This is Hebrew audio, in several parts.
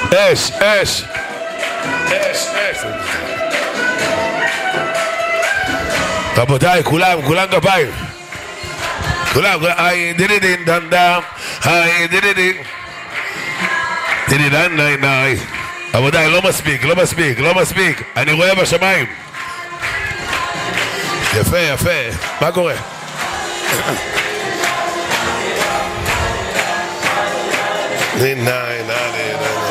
אש, אש. אש, אש. רבותיי, כולם כפיים. כולם, היי דידידין דן דם, היי דידידין. דידידן ני ני. רבותיי, לא מספיק. אני רואה בשמיים. יפה. מה קורה? ני ני ני.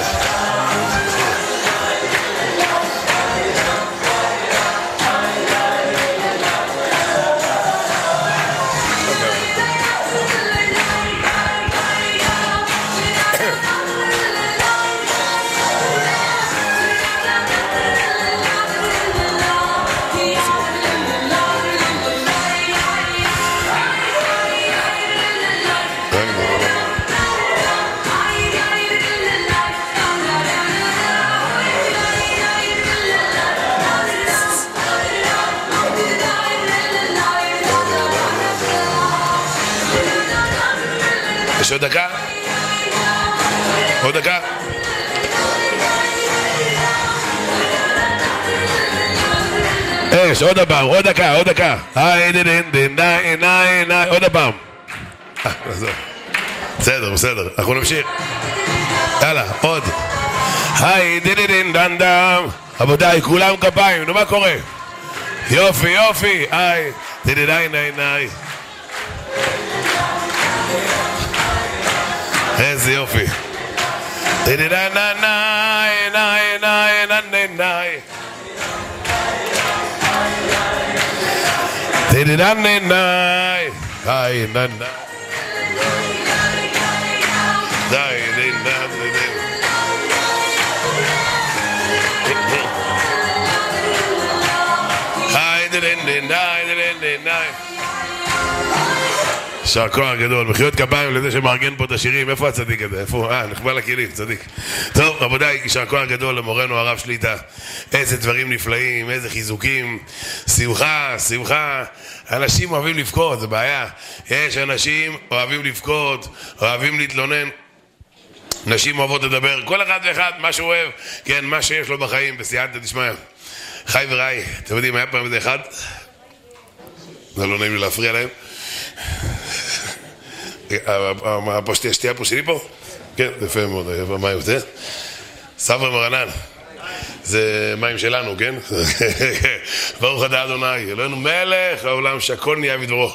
יש עוד דקה? עוד דקה? יש, עוד הפעם, עוד דקה. היי דין דין די ני ני. עוד הפעם. בסדר, אנחנו נמשיך. יאללה, עוד. היי דין דין דן דם. רבותיי, כולם כפיים, נו מה קורה? יופי. היי דין דין די ני ני. איזה יופי. די יישר כוח גדול, מחיאות כפיים לזה שמארגן פה את השירים. איפה הצדיק הזה? איפה? נחבא לכלים, צדיק. טוב, רבותיי, יישר כוח גדול למורנו הרב שליטה. איזה דברים נפלאים, איזה חיזוקים. שמחה. אנשים אוהבים לבכות, זה בעיה. יש אנשים אוהבים לבכות, אוהבים להתלונן. נשים אוהבות לדבר, כל אחד ואחד, מה שהוא אוהב, כן, מה שיש לו בחיים, בסייעתא דשמיא. חי ורעי, אתם יודעים, היה פעם איזה אחד, זה לא נעים לי להפריע להם. השתייה פה שלי פה? כן, זה יפה מאוד, מים זה? סבא מרנן, זה מים שלנו, כן? ברוך אתה אדוני, אלוהינו מלך העולם שהכל נהיה בדברו.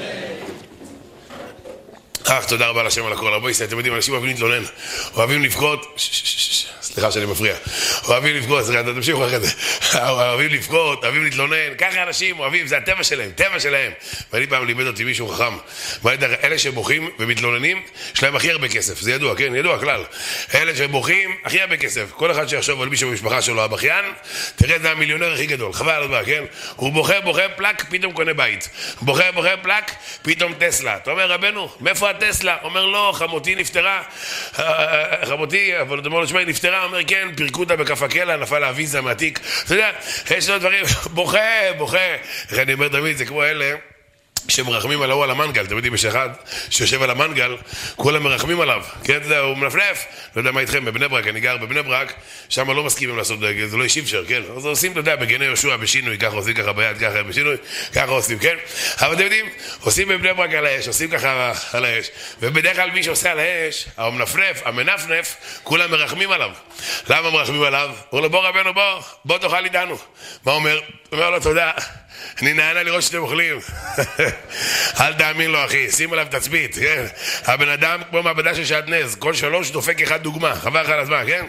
תודה רבה לשם על הכל. רבו ישראל, אתם יודעים, אנשים אוהבים להתלונן, אוהבים לבכות, סליחה שאני מפריע, אוהבים לבכות, סליחה, תמשיכו אחרי זה, אוהבים לבכות, אוהבים להתלונן, ככה אנשים אוהבים, זה הטבע שלהם, טבע שלהם. ואני פעם לימד אותי מישהו חכם, אלה שבוכים ומתלוננים, יש להם הכי הרבה כסף, זה ידוע, כן, ידוע כלל. אלה שבוכים, הכי הרבה כסף. כל אחד שיחשוב על מישהו במשפחה שלו, הבכיין, תראה, זה המיליונר הכי גדול, חבל על הזמן, כן? הוא בוכה, פלק, פתאום קונה בית. בוכה, פלק, פתאום טסלה. אתה אומר, רבנו, מאיפה הטסלה? אומר, לא, חמותי נפטרה. חמותי, אבל אתה אומר לו, שמע, היא נפטרה. אומר, כן, פירקו אותה בכף הקלע, נפל האביזה מהתיק. אתה יודע, יש לו דברים, בוכה. איך אני אומר, דוד, זה כמו אלה שמרחמים על ההוא על המנגל. אתם יודעים, יש אחד שיושב על המנגל, כולם מרחמים עליו, כן, הוא מנפנף. לא יודע מה איתכם, בבני ברק, אני גר בבני ברק, שם לא מסכימים לעשות, זה לא ישיב שר, כן, אז עושים, אתה יודע, בגני יהושע, בשינוי, ככה עושים ככה ביד, ככה בשינוי, ככה עושים, כן, אבל אתם יודעים, עושים בבני ברק על האש, עושים ככה על האש, ובדרך כלל מי שעושה על האש, המנפנף, כולם מרחמים עליו. למה מרחמים עליו? אומר לו, בוא רבנו, בוא תאכל איתנו. מה אומר? אומר לו, תודה, אני נהנה לראות שאתם אוכלים. אל תאמין לו, אחי, שים עליו תצפית, כן? הבן אדם כמו מעבדה של שעטנז, כל 3 דופק אחד דוגמה, חבל לך על הזמן, כן?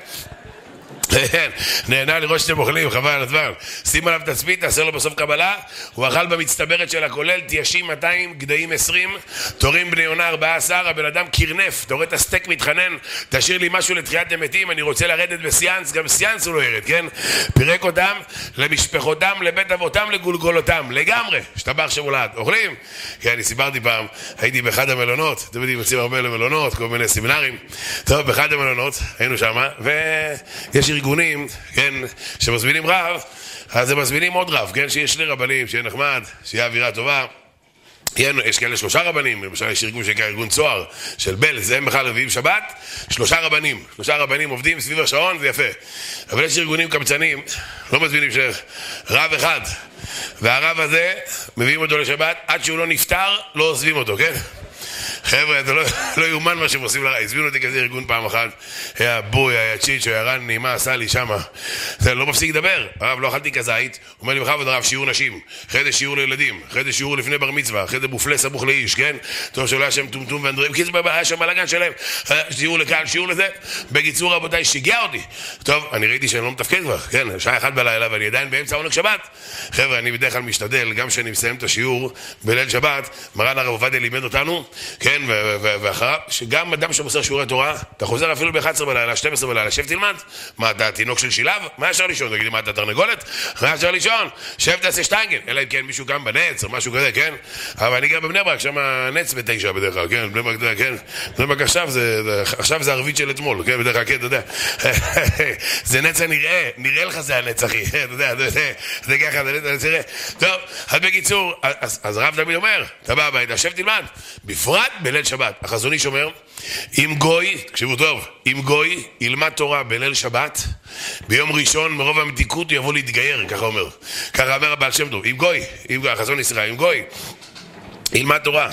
נהנה לראות שאתם אוכלים, חבל על הזמן. שים עליו תצפית, תעשה לו בסוף קבלה. הוא אכל במצטברת של הכולל תיישים 200, גדיים 20, תורים בני יונה 14. הבן אדם קרנף, אתה רואה את הסטייק מתחנן, תשאיר לי משהו לתחיית המתים, אני רוצה לרדת בסיאנס, גם סיאנס הוא לא ירד, כן? פירק אותם למשפחותם, לבית אבותם, לגולגולותם, לגמרי, השתבח שם הולד. אוכלים? כן, אני סיפרתי פעם, הייתי באחד המלונות, אתם יודעים, יוצאים הרבה למלונות, כל מיני סמינרים. טוב, באחד המלונות, היינו שם, ויש ארגונים, כן, שמזמינים רב, אז הם מזמינים עוד רב, כן, שיש 2 רבנים, שיהיה נחמד, שיהיה אווירה טובה. יש כאלה 3 רבנים, למשל יש ארגון שנקרא ארגון צוהר של בל, זה הם בכלל רביעים שבת, 3 רבנים עובדים סביב השעון, זה יפה. אבל יש ארגונים קמצנים, לא מזמינים שרב אחד, והרב הזה מביאים אותו לשבת, עד שהוא לא נפטר, לא עוזבים אותו, כן? חבר'ה, זה לא יאומן מה שהם עושים לרע. הזמינו אותי כזה ארגון פעם אחת, היה בוי, היה צ'יץ', היה רני, מה עשה לי שמה? זה לא מפסיק לדבר. הרב, לא אכלתי כזית, הוא אומר לי, בכבוד הרב, שיעור נשים, אחרי זה שיעור לילדים, אחרי זה שיעור לפני בר מצווה, אחרי זה בופלה סמוך לאיש, כן? טוב, שלא היה שם טומטום ואנדרים, כי זה היה שם בלגן שלהם, שיעור לכאן, שיעור לזה. בקיצור, רבותיי, שיגע אותי. טוב, אני ראיתי שאני לא מתפקד כבר, כן? שעה 1 בלילה, ואני עדיין באמצע עונג שבת. חבר'ה, אני בדרך כלל משתדל, גם כשאני מסיים את השיעור בליל שבת, מרן הרב עובדיה לימד אותנו, כן, ואחריו, שגם אדם שמוסר שיעורי תורה, אתה חוזר אפילו ב-11 בלילה, 12 בלילה, שב תלמד. מה, אתה תינוק של שילב? מה אפשר לישון? תגיד לי, מה, אתה תרנגולת? מה אפשר לישון? שב תעשה שטיינגן. אלא אם כן מישהו גם בנץ או משהו כזה, כן? אבל אני גם בבני ברק, שם נץ ב9 בדרך כלל, כן? בני ברק, כן? בני ברק עכשיו זה ערבית של אתמול, כן? בדרך כלל, כן, אתה יודע. זה נץ הנראה, נראה לך זה הנץ, אחי. אתה יודע, זה ככה, זה נץ הנראה. טוב, אז בקיצור, אז הרב תמיד אומר, אתה בא הביתה, שב תלמד. בפרט בליל שבת. החזון איש אומר, אם גוי, תקשיבו טוב, אם גוי ילמד תורה בליל שבת, ביום ראשון מרוב המתיקות הוא יבוא להתגייר, ככה אומר. ככה אומר הבעל שם טוב, אם גוי, החזון ישראל, אם גוי ילמד תורה.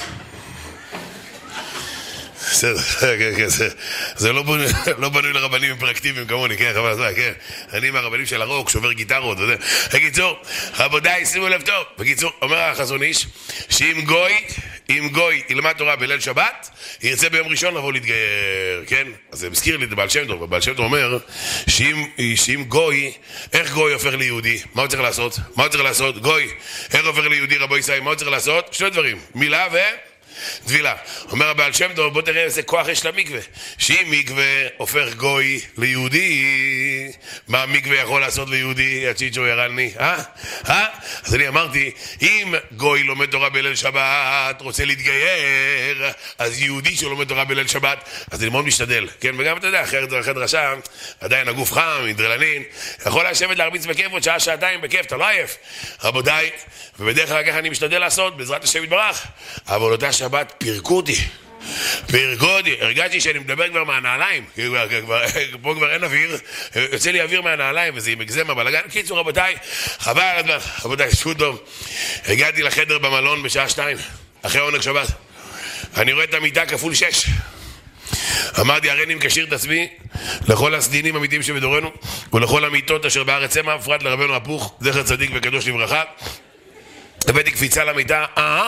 זה לא בנוי לרבנים אימפרקטיביים כמוני, כן, חבל הזמן, כן. אני מהרבנים של הרוק, שובר גיטרות, אתה יודע. בקיצור, רבותיי, שימו לב טוב. בקיצור, אומר החזון איש, שאם גוי ילמד תורה בליל שבת, ירצה ביום ראשון לבוא להתגייר, כן? אז זה מזכיר לי את בעל שם טוב. בעל שם טוב אומר, שאם גוי, איך גוי הופך ליהודי? מה הוא צריך לעשות? גוי, איך הופך ליהודי רבו ישראל? מה הוא צריך לעשות? 2 דברים, מילה טבילה. אומר הבעל שם טוב, בוא תראה איזה כוח יש למקווה. שאם מקווה הופך גוי ליהודי, מה מקווה יכול לעשות ליהודי? הצ'יצ'ו ירלני, אז אני אמרתי, אם גוי לומד תורה בליל שבת, רוצה להתגייר, אז יהודי שלומד תורה בליל שבת, אז אני מאוד משתדל, כן? וגם אתה יודע, אחרת דרשה, עדיין הגוף חם, אדרנלין, יכול לשבת להרביץ בכיף עוד שעה, שעתיים בכיף, אתה לא עייף. רבותיי, ובדרך כלל ככה אני משתדל לעשות, בעזרת השם יתברך. אבל אותה שבת פירקו אותי, הרגשתי שאני מדבר כבר מהנעליים, פה כבר אין אוויר, יוצא לי אוויר מהנעליים וזה עם אגזמה בלגן. קיצור רבותיי, חבל על הזמן, רבותיי, שפוט טוב. הגעתי לחדר במלון בשעה 2 אחרי עונג שבת, אני רואה את המיטה כפול 6. אמרתי, הרי אני מקשיר את עצמי לכל הסדינים אמיתיים שבדורנו ולכל המיטות אשר בארץ המה, בפרט לרבנו הפוך, זכר צדיק וקדוש לברכה. הבאתי קפיצה למיטה,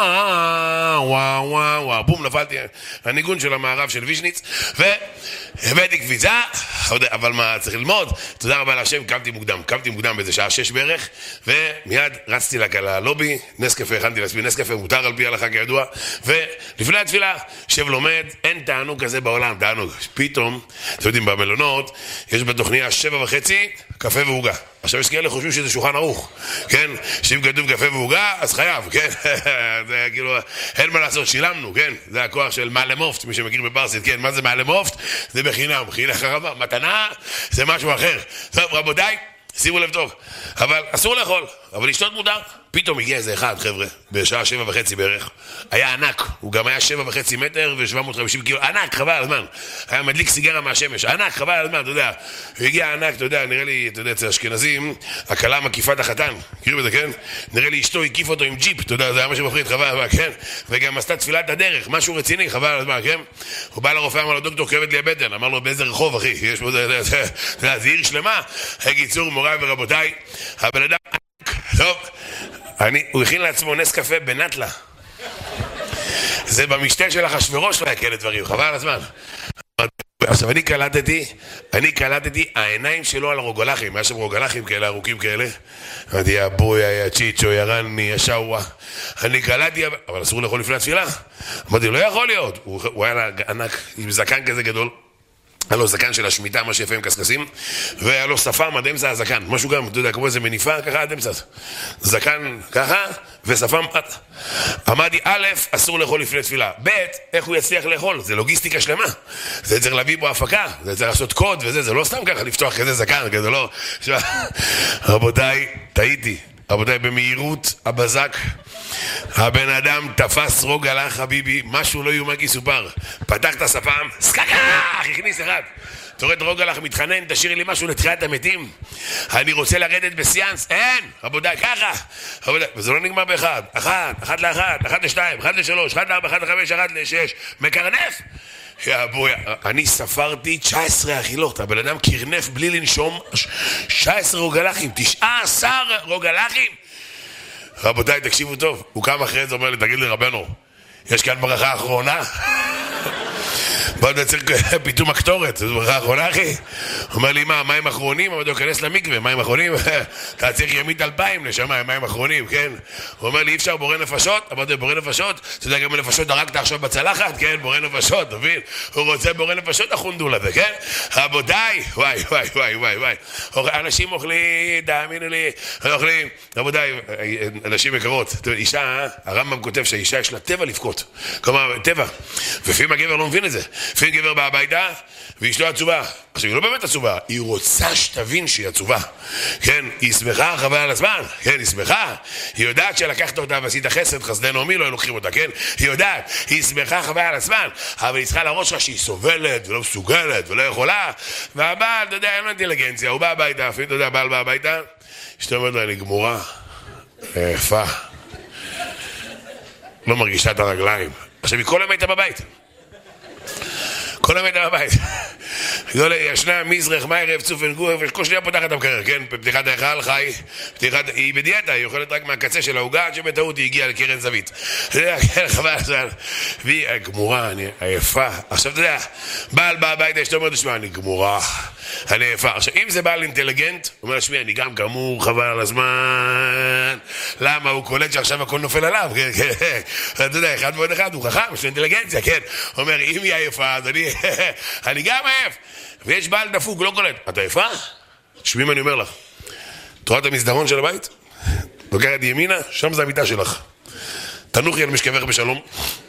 וואו, בום, נפלתי, הניגון של המערב של וישניץ, והבאתי קפיצה, אבל מה, צריך ללמוד, תודה רבה להשם, קמתי מוקדם באיזה שעה 6 בערך, ומיד רצתי ללובי, נס קפה, הכנתי לעצמי נס קפה, מותר על פי ההלכה כידוע, ולפני התפילה, שב לומד, אין תענוג כזה בעולם, תענוג, פתאום, אתם יודעים, במלונות, יש בתוכניה 7:30, קפה ועוגה. עכשיו יש כאלה חושבים שזה שולחן ערוך, כן? שאם כתוב קפה ועוגה, אז חייב, כן? זה כאילו, אין מה לעשות, שילמנו, כן? זה הכוח של מעלמופט, מי שמכיר בפרסית, כן? מה זה מעלמופט? זה בחינם, מתנה זה משהו אחר. טוב, רבותיי, שימו לב טוב, אבל אסור לאכול, אבל לשתות מותר. פתאום הגיע איזה אחד, חבר'ה, בשעה 7:30 בערך, היה ענק, הוא גם היה 7.5 מטר ו750 קילו, ענק, חבל על הזמן, היה מדליק סיגרה מהשמש, ענק, חבל על הזמן, אתה יודע, הוא הגיע ענק, אתה יודע, נראה לי, אתה יודע, אצל אשכנזים, הכלה מקיפה את החתן, מכירים את זה, כן? נראה לי אשתו הקיף אותו עם ג'יפ, אתה יודע, זה היה משהו מפחיד, חבל על הזמן, כן? וגם עשתה תפילת הדרך, משהו רציני, חבל על הזמן, כן? הוא בא לרופא, אמר לו, דוקטור, כואבת לי הבטן, אמר לו, באיזה רחוב, אחי? יש פה, זה עיר שלמה. בקיצור, מוריי ורבותיי, הבן אדם, טוב, הוא הכין לעצמו נס קפה בנטלה. זה במשתה של אחשוורוש לא היה כאלה דברים, חבל על הזמן. עכשיו אני קלטתי, העיניים שלו על רוגלחים, היה שם רוגלחים כאלה, ארוכים כאלה. אמרתי, יא בוי, יא צ'יצ'ו, יא רני, יא שוואה. אני קלטתי, אבל אסור לאכול לפני התפילה. אמרתי, לא יכול להיות. הוא היה ענק, עם זקן כזה גדול. היה לו זקן של השמיטה, מה שיפה עם קסקסים, והיה לו שפם עד אמצע הזקן, משהו גם, אתה יודע, כמו איזה מניפה, ככה עד אמצע, זקן ככה, ושפם עד. אמרתי, א', אסור לאכול לפני תפילה, ב', איך הוא יצליח לאכול? זה לוגיסטיקה שלמה, זה צריך להביא בו הפקה, זה צריך לעשות קוד וזה, זה לא סתם ככה לפתוח כזה זקן, כזה לא. רבותיי, טעיתי. רבותיי, במהירות הבזק, הבן אדם תפס רוגלה חביבי, משהו לא יאומן כי יסופר. פתח את השפם, סקקח, הכניס אחד. תורד רוגלח מתחנן, תשאירי לי משהו לתחיית המתים. אני רוצה לרדת בסיאנס. אין, רבותיי, ככה. רבותיי, וזה לא נגמר באחד. אחת לאחת, 1 ל-2, 1 ל-3, 1 ל-4, 1 ל-5, 1 ל-6. מקרנף. אני ספרתי 19 אכילות. הבן אדם קרנף בלי לנשום 19 רוגלחים, 19 רוגלחים. רבותיי, תקשיבו טוב. הוא קם אחרי זה, אומר לי, תגיד לי רבנו, יש כאן ברכה אחרונה? בוא נצטרך פיתום הקטורת, זו ברכה אחרונה אחי. אומר לי, מה, מים אחרונים? אמרתי לו, כנס למקווה, מים אחרונים? אתה צריך ימית 2000 לשמה, מים אחרונים, כן? הוא אומר לי, אי אפשר בורא נפשות? אמרתי לו, בורא נפשות? אתה יודע כמה נפשות דרכת עכשיו בצלחת? כן, בורא נפשות, תבין? הוא רוצה בורא נפשות החונדול הזה, כן? רבותיי, וואי, וואי, וואי, וואי, וואי. אנשים אוכלים, תאמינו לי, אוכלים. רבותיי, אנשים יקרות, אישה, הרמב"ם כותב שהאישה יש לה טבע לבכות. כלומר, טבע. ולפעמים הגבר לא מבין את זה. לפעמים גבר בא הביתה ואשתו עצובה. עכשיו היא לא באמת עצובה, היא רוצה שתבין שהיא עצובה. כן, היא שמחה חבל על הזמן. כן, היא שמחה. היא יודעת שלקחת אותה ועשית חסד, חסדי נעמי לא לוקחים אותה, כן? היא יודעת, היא שמחה חבל על הזמן. אבל היא צריכה להראות שהיא סובלת ולא מסוגלת ולא יכולה. והבעל, אתה יודע, אין לו אינטליגנציה, הוא בא הביתה, אפילו אתה יודע, הבעל בא הביתה, אשתו אומרת לו, אני גמורה, יפה. לא מרגישה את הרגליים. עכשיו היא כל יום הייתה בבית. כל היום הייתה בבית. ישנה מזרח, מיירב, צופן גוף, וכל שניה פותחת את המקרר, כן? פתיחת ההיכל, חי, היא בדיאטה, היא אוכלת רק מהקצה של העוגה, עד שבטעות היא הגיעה לקרן זווית. אתה יודע, כן, חבל, והיא גמורה, אני עייפה. עכשיו, אתה יודע, בעל בא הביתה, אשתו אומרת, שמע, אני גמורה, אני עייפה. עכשיו, אם זה בעל אינטליגנט, הוא אומר, שמי, אני גם גמור, חבל על הזמן. למה? הוא קולט שעכשיו הכל נופל עליו, כן, כן. אתה יודע, אחד ועוד אחד, הוא חכם, יש לו אינטליגנציה, כן. הוא אומר, אם היא עייפה, אז אני גם עייף. ויש בעל דפוק, לא קולט. אתה עייפה? תשמעי מה אני אומר לך. תראה את המסדרון של הבית? לוקחת ימינה, שם זה המיטה שלך. תנוחי על משכבך בשלום.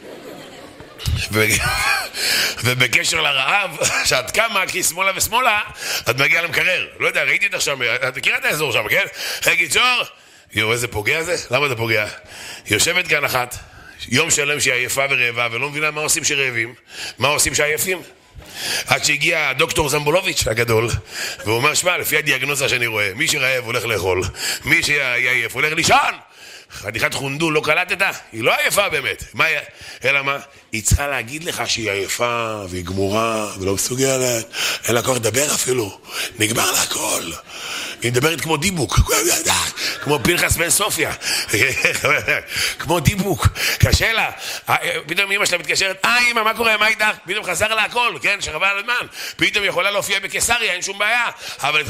ובקשר לרעב, שאת קמה, כי שמאלה ושמאלה, את מגיעה למקרר. לא יודע, ראיתי אותך שם, את מכירה את האזור שם, כן? קיצור, יו, איזה פוגע זה? למה זה פוגע? יושבת כאן אחת, יום שלם שהיא עייפה ורעבה, ולא מבינה מה עושים שרעבים, מה עושים שעייפים. עד שהגיע הדוקטור זמבולוביץ' הגדול, והוא אומר, שמע, לפי הדיאגנוזה שאני רואה, מי שרעב הולך לאכול, מי שעייף הולך לישון. חתיכת חונדול, לא קלטת? היא לא עייפה באמת. מה היא? אלא מה? היא צריכה להגיד לך שהיא עייפה, והיא גמורה, ולא מסוגלת. אין לה כוח לדבר אפילו. נגמר לה הכל. היא מדברת כמו דיבוק. כמו פנחס בן סופיה. כמו דיבוק. קשה לה. פתאום אמא שלה מתקשרת, אמא, מה קורה? מה איתך? פתאום חזר לה הכל, כן? שחבל על הזמן. פתאום יכולה להופיע בקיסריה, אין שום בעיה. אבל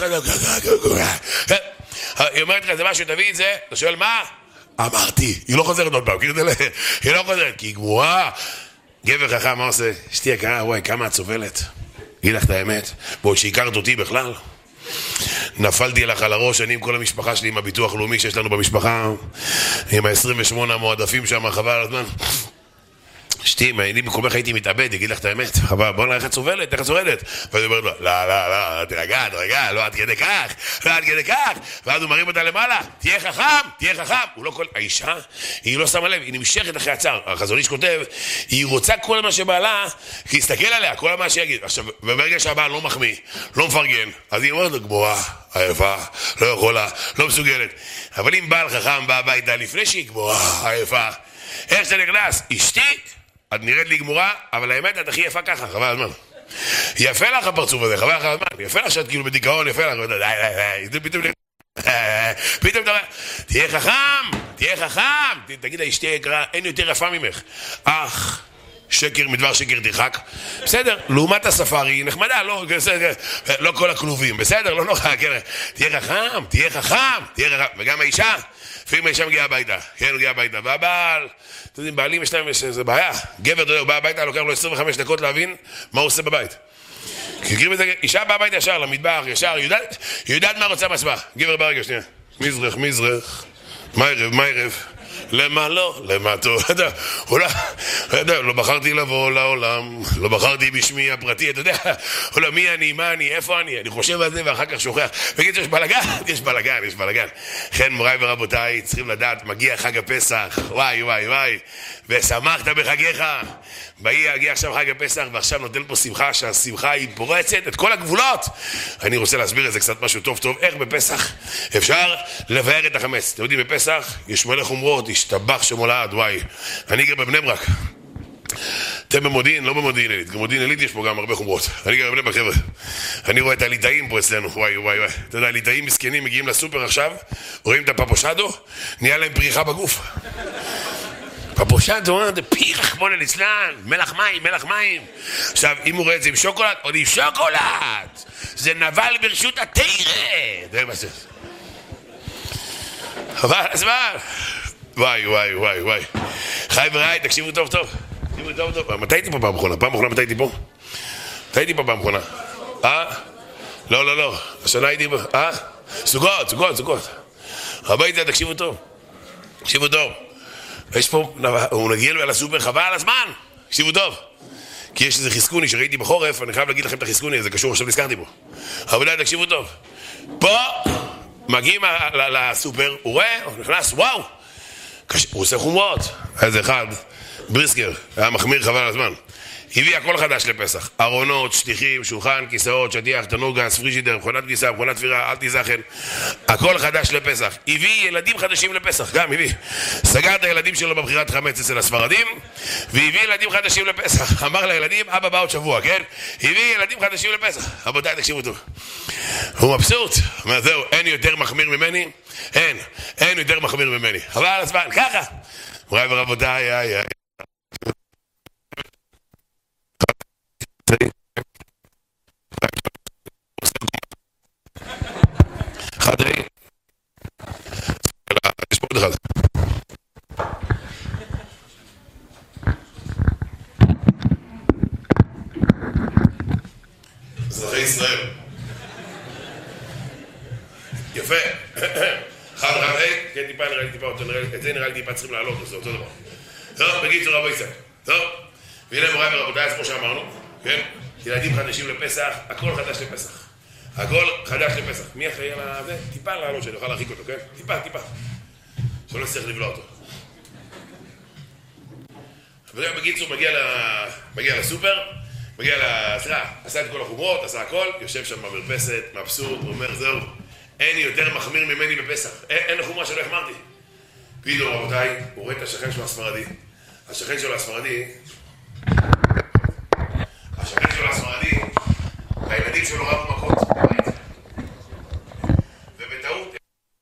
היא אומרת לך, זה משהו, תביא את זה. אתה שואל, מה? אמרתי, היא לא חוזרת עוד פעם, היא לא חוזרת, כי היא גמורה. גבר חכם, מה עושה? אשתי יקרה, וואי, כמה את סובלת. גיד לך את האמת, בעוד שהכרת אותי בכלל. נפלתי לך על הראש, אני עם כל המשפחה שלי, עם הביטוח לאומי שיש לנו במשפחה, עם ה-28 המועדפים שם, חבל על הזמן. אשתי, אני במקומך הייתי מתאבד, יגיד לך את האמת, אבל בוא נראה איך את סובלת, איך את סובלת. ואז הוא אומר לו, לא, תרגע, לא עד כדי כך, ואז הוא מרים אותה למעלה, תהיה חכם, הוא לא כל... האישה, היא לא שמה לב, היא נמשכת אחרי הצער. החזון איש כותב, היא רוצה כל מה שבעלה, כי יסתכל עליה, כל מה שיגיד. עכשיו, וברגע שהבעל לא מחמיא, לא מפרגן, אז היא אומרת לו, גמורה, עייפה, לא יכולה, לא מסוגלת. אבל אם בעל חכם בא הביתה לפני שהיא גמורה, עייפה, איך זה נכנס? אשתי? את נראית לי גמורה, אבל האמת את הכי יפה ככה, חבל הזמן. יפה לך הפרצוף הזה, חבל לך הזמן. יפה לך שאת כאילו בדיכאון, יפה לך. פתאום אתה אומר, תהיה חכם. תגיד לה, אשתי יקרה, אין יותר יפה ממך. אך, שקר מדבר שקר תרחק. בסדר, לעומת הספארי היא נחמדה, לא כל הכלובים. בסדר, לא נוחה, תהיה חכם. וגם האישה, לפעמים האישה מגיעה הביתה. כן, מגיעה הביתה. והבעל, אתם יודעים, בעלים יש להם איזה בעיה. גבר, אתה יודע, הוא בא הביתה, לוקח לו 25 דקות להבין מה הוא עושה בבית. אישה באה הביתה ישר, למטבח, ישר, יודעת מה רוצה מסבח. גבר ברגע, שנייה. מזרח, מיירב, למה לא? למה טוב? לא בחרתי לבוא לעולם, לא בחרתי בשמי הפרטי, אתה יודע, מי אני, מה אני, איפה אני חושב על זה ואחר כך שוכח. בגיד שיש בלגן, יש בלגן. כן, מוריי ורבותיי, צריכים לדעת, מגיע חג הפסח, וואי, ושמחת בחגיך. יגיע עכשיו חג הפסח ועכשיו נותן פה שמחה, שהשמחה היא פורצת את כל הגבולות. אני רוצה להסביר את זה קצת משהו טוב, איך בפסח אפשר לבאר את החמץ. אתם יודעים, בפסח יש מלא חומרות, השתבח שמולד, וואי. אני גר בבני ברק. אתם במודיעין, לא במודיעין עילית. במודיעין עילית יש פה גם הרבה חומרות. אני גר בבני ברק, חבר'ה. אני רואה את הליטאים פה אצלנו, וואי. אתה יודע, הליטאים מסכנים מגיעים לסופר עכשיו, רואים את הפפושדו, נהיה להם פריחה בגוף. פפושדו, זה פירח כמו לצלן, מלח מים. עכשיו, אם הוא רואה את זה עם שוקולד, עוד עם שוקולד. זה נבל ברשות התירה. זה מה זה. אבל, אז מה? וואי. חי וראי, תקשיבו טוב. מתי הייתי פה פעם אחרונה? מתי הייתי פה? פעם אחרונה. לא. השנה הייתי פה. סוכות. הביתה, תקשיבו טוב. יש פה, הוא נגיע על הסופר חבל על הזמן. תקשיבו טוב. כי יש איזה חזקוני שראיתי בחורף, אני חייב להגיד לכם את החזקוני, זה קשור, עכשיו נזכרתי בו. אבל תקשיבו טוב. פה, מגיעים לסופר, הוא רואה, הוא נכנס, וואו. הוא עושה חומרות. איזה אחד, בריסקר, היה מחמיר חבל על הזמן. הביא הכל חדש לפסח. ארונות, שטיחים, שולחן, כיסאות, שטיח, תנור גז, פריג'ידר, מכונת כביסה, מכונת תפירה, אל תיזכן. הכל חדש לפסח. הביא ילדים חדשים לפסח, גם הביא. סגר את הילדים שלו בבחירת חמץ אצל הספרדים, והביא ילדים חדשים לפסח. אמר לילדים, אבא בא עוד שבוע, כן? הביא ילדים חדשים לפסח. רבותיי, תקשיבו טוב. הוא מבסוט. אומר, זהו, אין יותר מחמיר ממני? אין יותר מחמיר ממני. חבל על הזמן, ככה. מוריי ורבותיי, חדרי יש פה עוד אחד אזרחי ישראל יפה חד כן טיפה נראה לי טיפה את זה נראה לי טיפה צריכים לעלות זה אותו דבר טוב בקיצור רבי ישראל טוב והנה מוריי ורבותיי אז כמו שאמרנו כן ילדים חדשים לפסח הכל חדש לפסח הכל חדש לפסח. מי אחראי על זה? טיפה לעלות שאני אוכל להרחיק אותו, כן? טיפה. שלא צריך לבלוע אותו. וגם בקיצור מגיע לסופר, עשה את כל החומרות, עשה הכל, יושב שם במרפסת, מבסוט, אומר זהו, אין יותר מחמיר ממני בפסח. אין לחומרה שלא החמרתי. פתאום רבותיי, הוא רואה את השכן שלו הספרדי. השכן שלו הספרדי, והילדים שלו רבו מכות בבית. ובטעות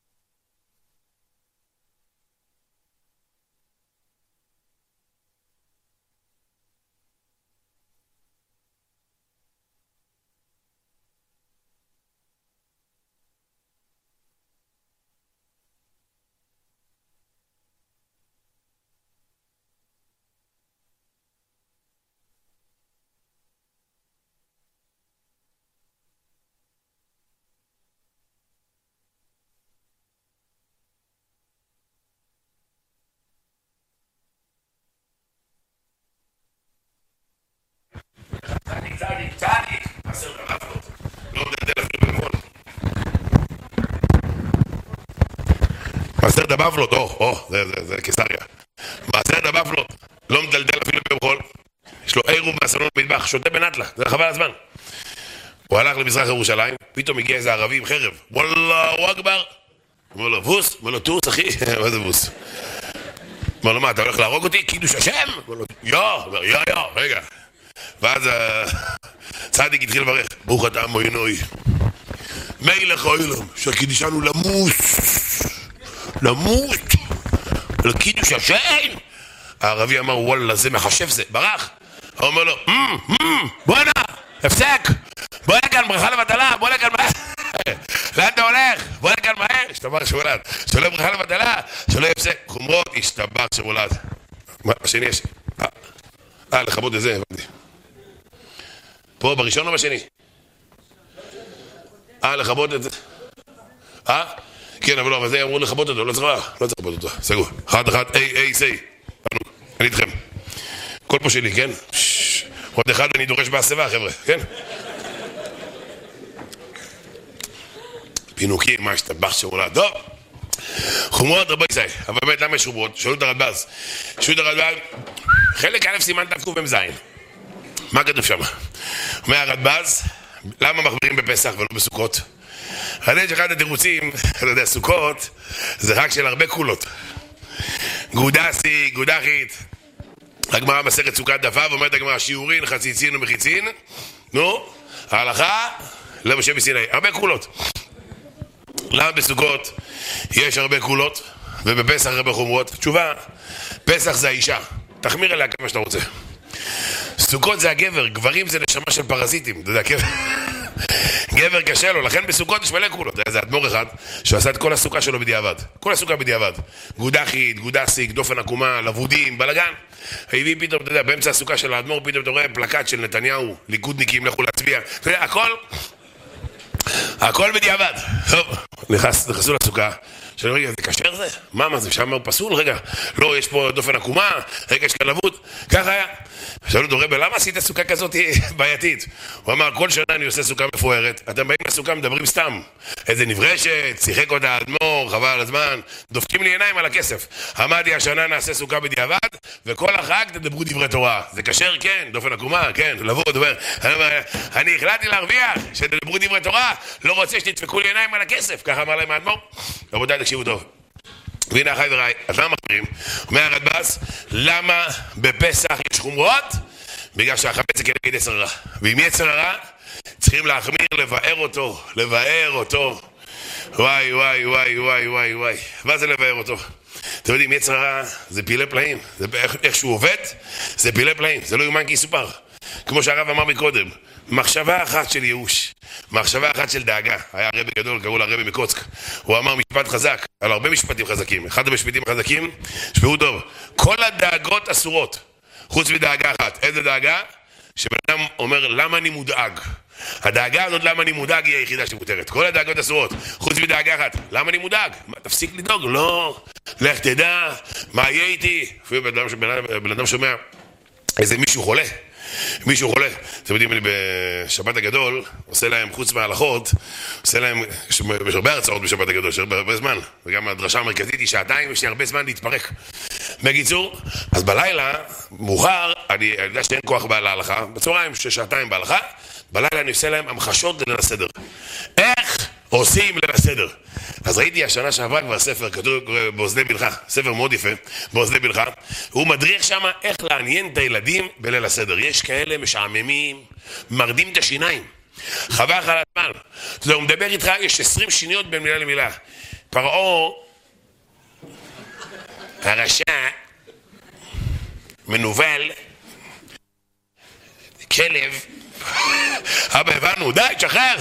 צדיק, מעשר דבפלות, לא מדלדל אפילו במחול. מעשר דבפלות, זה קיסריה. מעשר דבפלות, לא מדלדל אפילו במחול. יש לו עירוב מהסלון במטבח, שותה בנטלה, זה חבל הזמן. הוא הלך למזרח ירושלים, פתאום הגיע איזה ערבי עם חרב. וואלה, הוא אכבר. אומר לו, ווס? אומר לו, טוס אחי, מה זה ווס? אומר לו, מה, אתה הולך להרוג אותי? קידוש השם? אומר לו, יא, רגע. ואז צדיק התחיל לברך, ברוך אתה עמינוי מלך העולם שקידשנו למות לקידוש השם. הערבי אמר וואלה זה מחשב זה, ברח. הוא אומר לו בואנה, הפסק, בוא לכאן ברכה לבטלה, בוא לכאן מהר. לאן אתה הולך? בוא לכאן מהר. השתבח שמולד, שלא ברכה לבטלה, שלא יפסק חומרות, השתבח שמולד. מה השני יש? לכבות את זה, הבנתי. פה בראשון או בשני? לכבות את זה. כן, אבל לא, אבל זה אמרו לכבות אותו, לא צריך לכבות אותו, סגור. אחת, סי. אני איתכם. כל פה שלי, כן? עוד אחד אני דורש בהסבה, חבר'ה, כן? פינוקים, מה השתבח שמולה, טוב. חומרות רבי ישראל, אבל באמת למה יש חומרות? שאלו את הרדב"ז. חלק א' סימן תקוף במזין. מה כתוב שם? אומר הרדב"ז, למה מחברים בפסח ולא בסוכות? הרי יש אחד התירוצים, אתה יודע, סוכות זה רק של הרבה קולות. גודסי, גודחית. הגמרא מסכת סוכת דף ו' אומרת הגמרא שיעורין, חציצין ומחיצין. נו, ההלכה, למשה מסיני. הרבה קולות. למה בסוכות יש הרבה קולות ובפסח הרבה חומרות? תשובה, פסח זה האישה. תחמיר עליה כמה שאתה רוצה. סוכות זה הגבר, גברים זה נשמה של פרזיטים. אתה יודע, גבר קשה לו, לכן בסוכות יש מלא קולות. זה אדמו"ר אחד שעשה את כל הסוכה שלו בדיעבד. כל הסוכה בדיעבד. גודחית, גודסיק, דופן עקומה, לבודים, בלגן. הביא פתאום, אתה יודע, באמצע הסוכה של האדמו"ר פתאום אתה רואה פלקט של נתניהו, ליכודניקים, לכו להצביע. אתה יודע, הכל בדיעבד. טוב, נכנסו לסוכה. שאני רגע, זה קשר זה? מה זה? שם הוא פסול? רגע, לא, יש פה דופן עקומה, רגע, יש כלבות. ככה היה. שאלו אותו רבי, למה עשית סוכה כזאת בעייתית? הוא אמר, כל שנה אני עושה סוכה מפוארת, אתם באים לסוכה, מדברים סתם. איזה נברשת, שיחק אותה האדמו"ר, חבל על הזמן, דופקים לי עיניים על הכסף. אמרתי, השנה נעשה סוכה בדיעבד, וכל החג תדברו דברי תורה. זה קשר? כן. דופן עקומה? כן. לבוא, דבר. אני החלטתי להרוויח, שתדברו דברי תורה, לא רוצה שתדפקו לי עיניים על הכסף. ככה אמר להם האדמו"ר. רבותיי, תקשיבו טוב. והנה אחי ורעי, אז למה מחמירים? אומר הרדב"ז, למה בפסח יש חומרות? בגלל שהחמץ זה כנגד יצר הרע. ואם יצר הרע, צריכים להחמיר, לבאר אותו. וואי. מה זה לבאר אותו? אתם יודעים, יצר הרע זה פילי פלאים. איך שהוא עובד, זה פילי פלאים. זה לא יומן כי יסופר. כמו שהרב אמר מקודם, מחשבה אחת של ייאוש, מחשבה אחת של דאגה. היה רבי גדול, קראו לה רבי מקוצק. הוא אמר משפט חזק, על הרבה משפטים חזקים. אחד המשפטים החזקים, שפעו טוב, כל הדאגות אסורות, חוץ מדאגה אחת. איזה דאגה? שבן אדם אומר, למה אני מודאג? הדאגה הזאת, למה אני מודאג, היא היחידה שמותרת. כל הדאגות אסורות, חוץ מדאגה אחת. למה אני מודאג? תפסיק לדאוג, לא. לך תדע, מה יהיה איתי? אפילו בן אדם שומע איזה מישהו חולה. אתם יודעים, אני בשבת הגדול עושה להם, חוץ מההלכות, עושה להם, יש הרבה הרצאות בשבת הגדול, יש הרבה זמן, וגם הדרשה המרכזית היא שעתיים, יש לי הרבה זמן להתפרק. בקיצור, אז בלילה, מאוחר, אני יודע שאין כוח להלכה, בצהריים שעתיים בהלכה, בלילה אני עושה להם המחשות לליל הסדר. איך עושים ליל הסדר? אז ראיתי השנה שעברה כבר ספר, כתוב באוזני בלחה, ספר מאוד יפה, באוזני בלחה, הוא מדריך שם איך לעניין את הילדים בליל הסדר. יש כאלה משעממים, מרדים את השיניים, חבל על הזמן. אתה יודע, הוא מדבר איתך, יש 20 שניות בין מילה למילה. פרעה, הרשע, מנוול, כלב, אבא הבנו, די, תשחרר,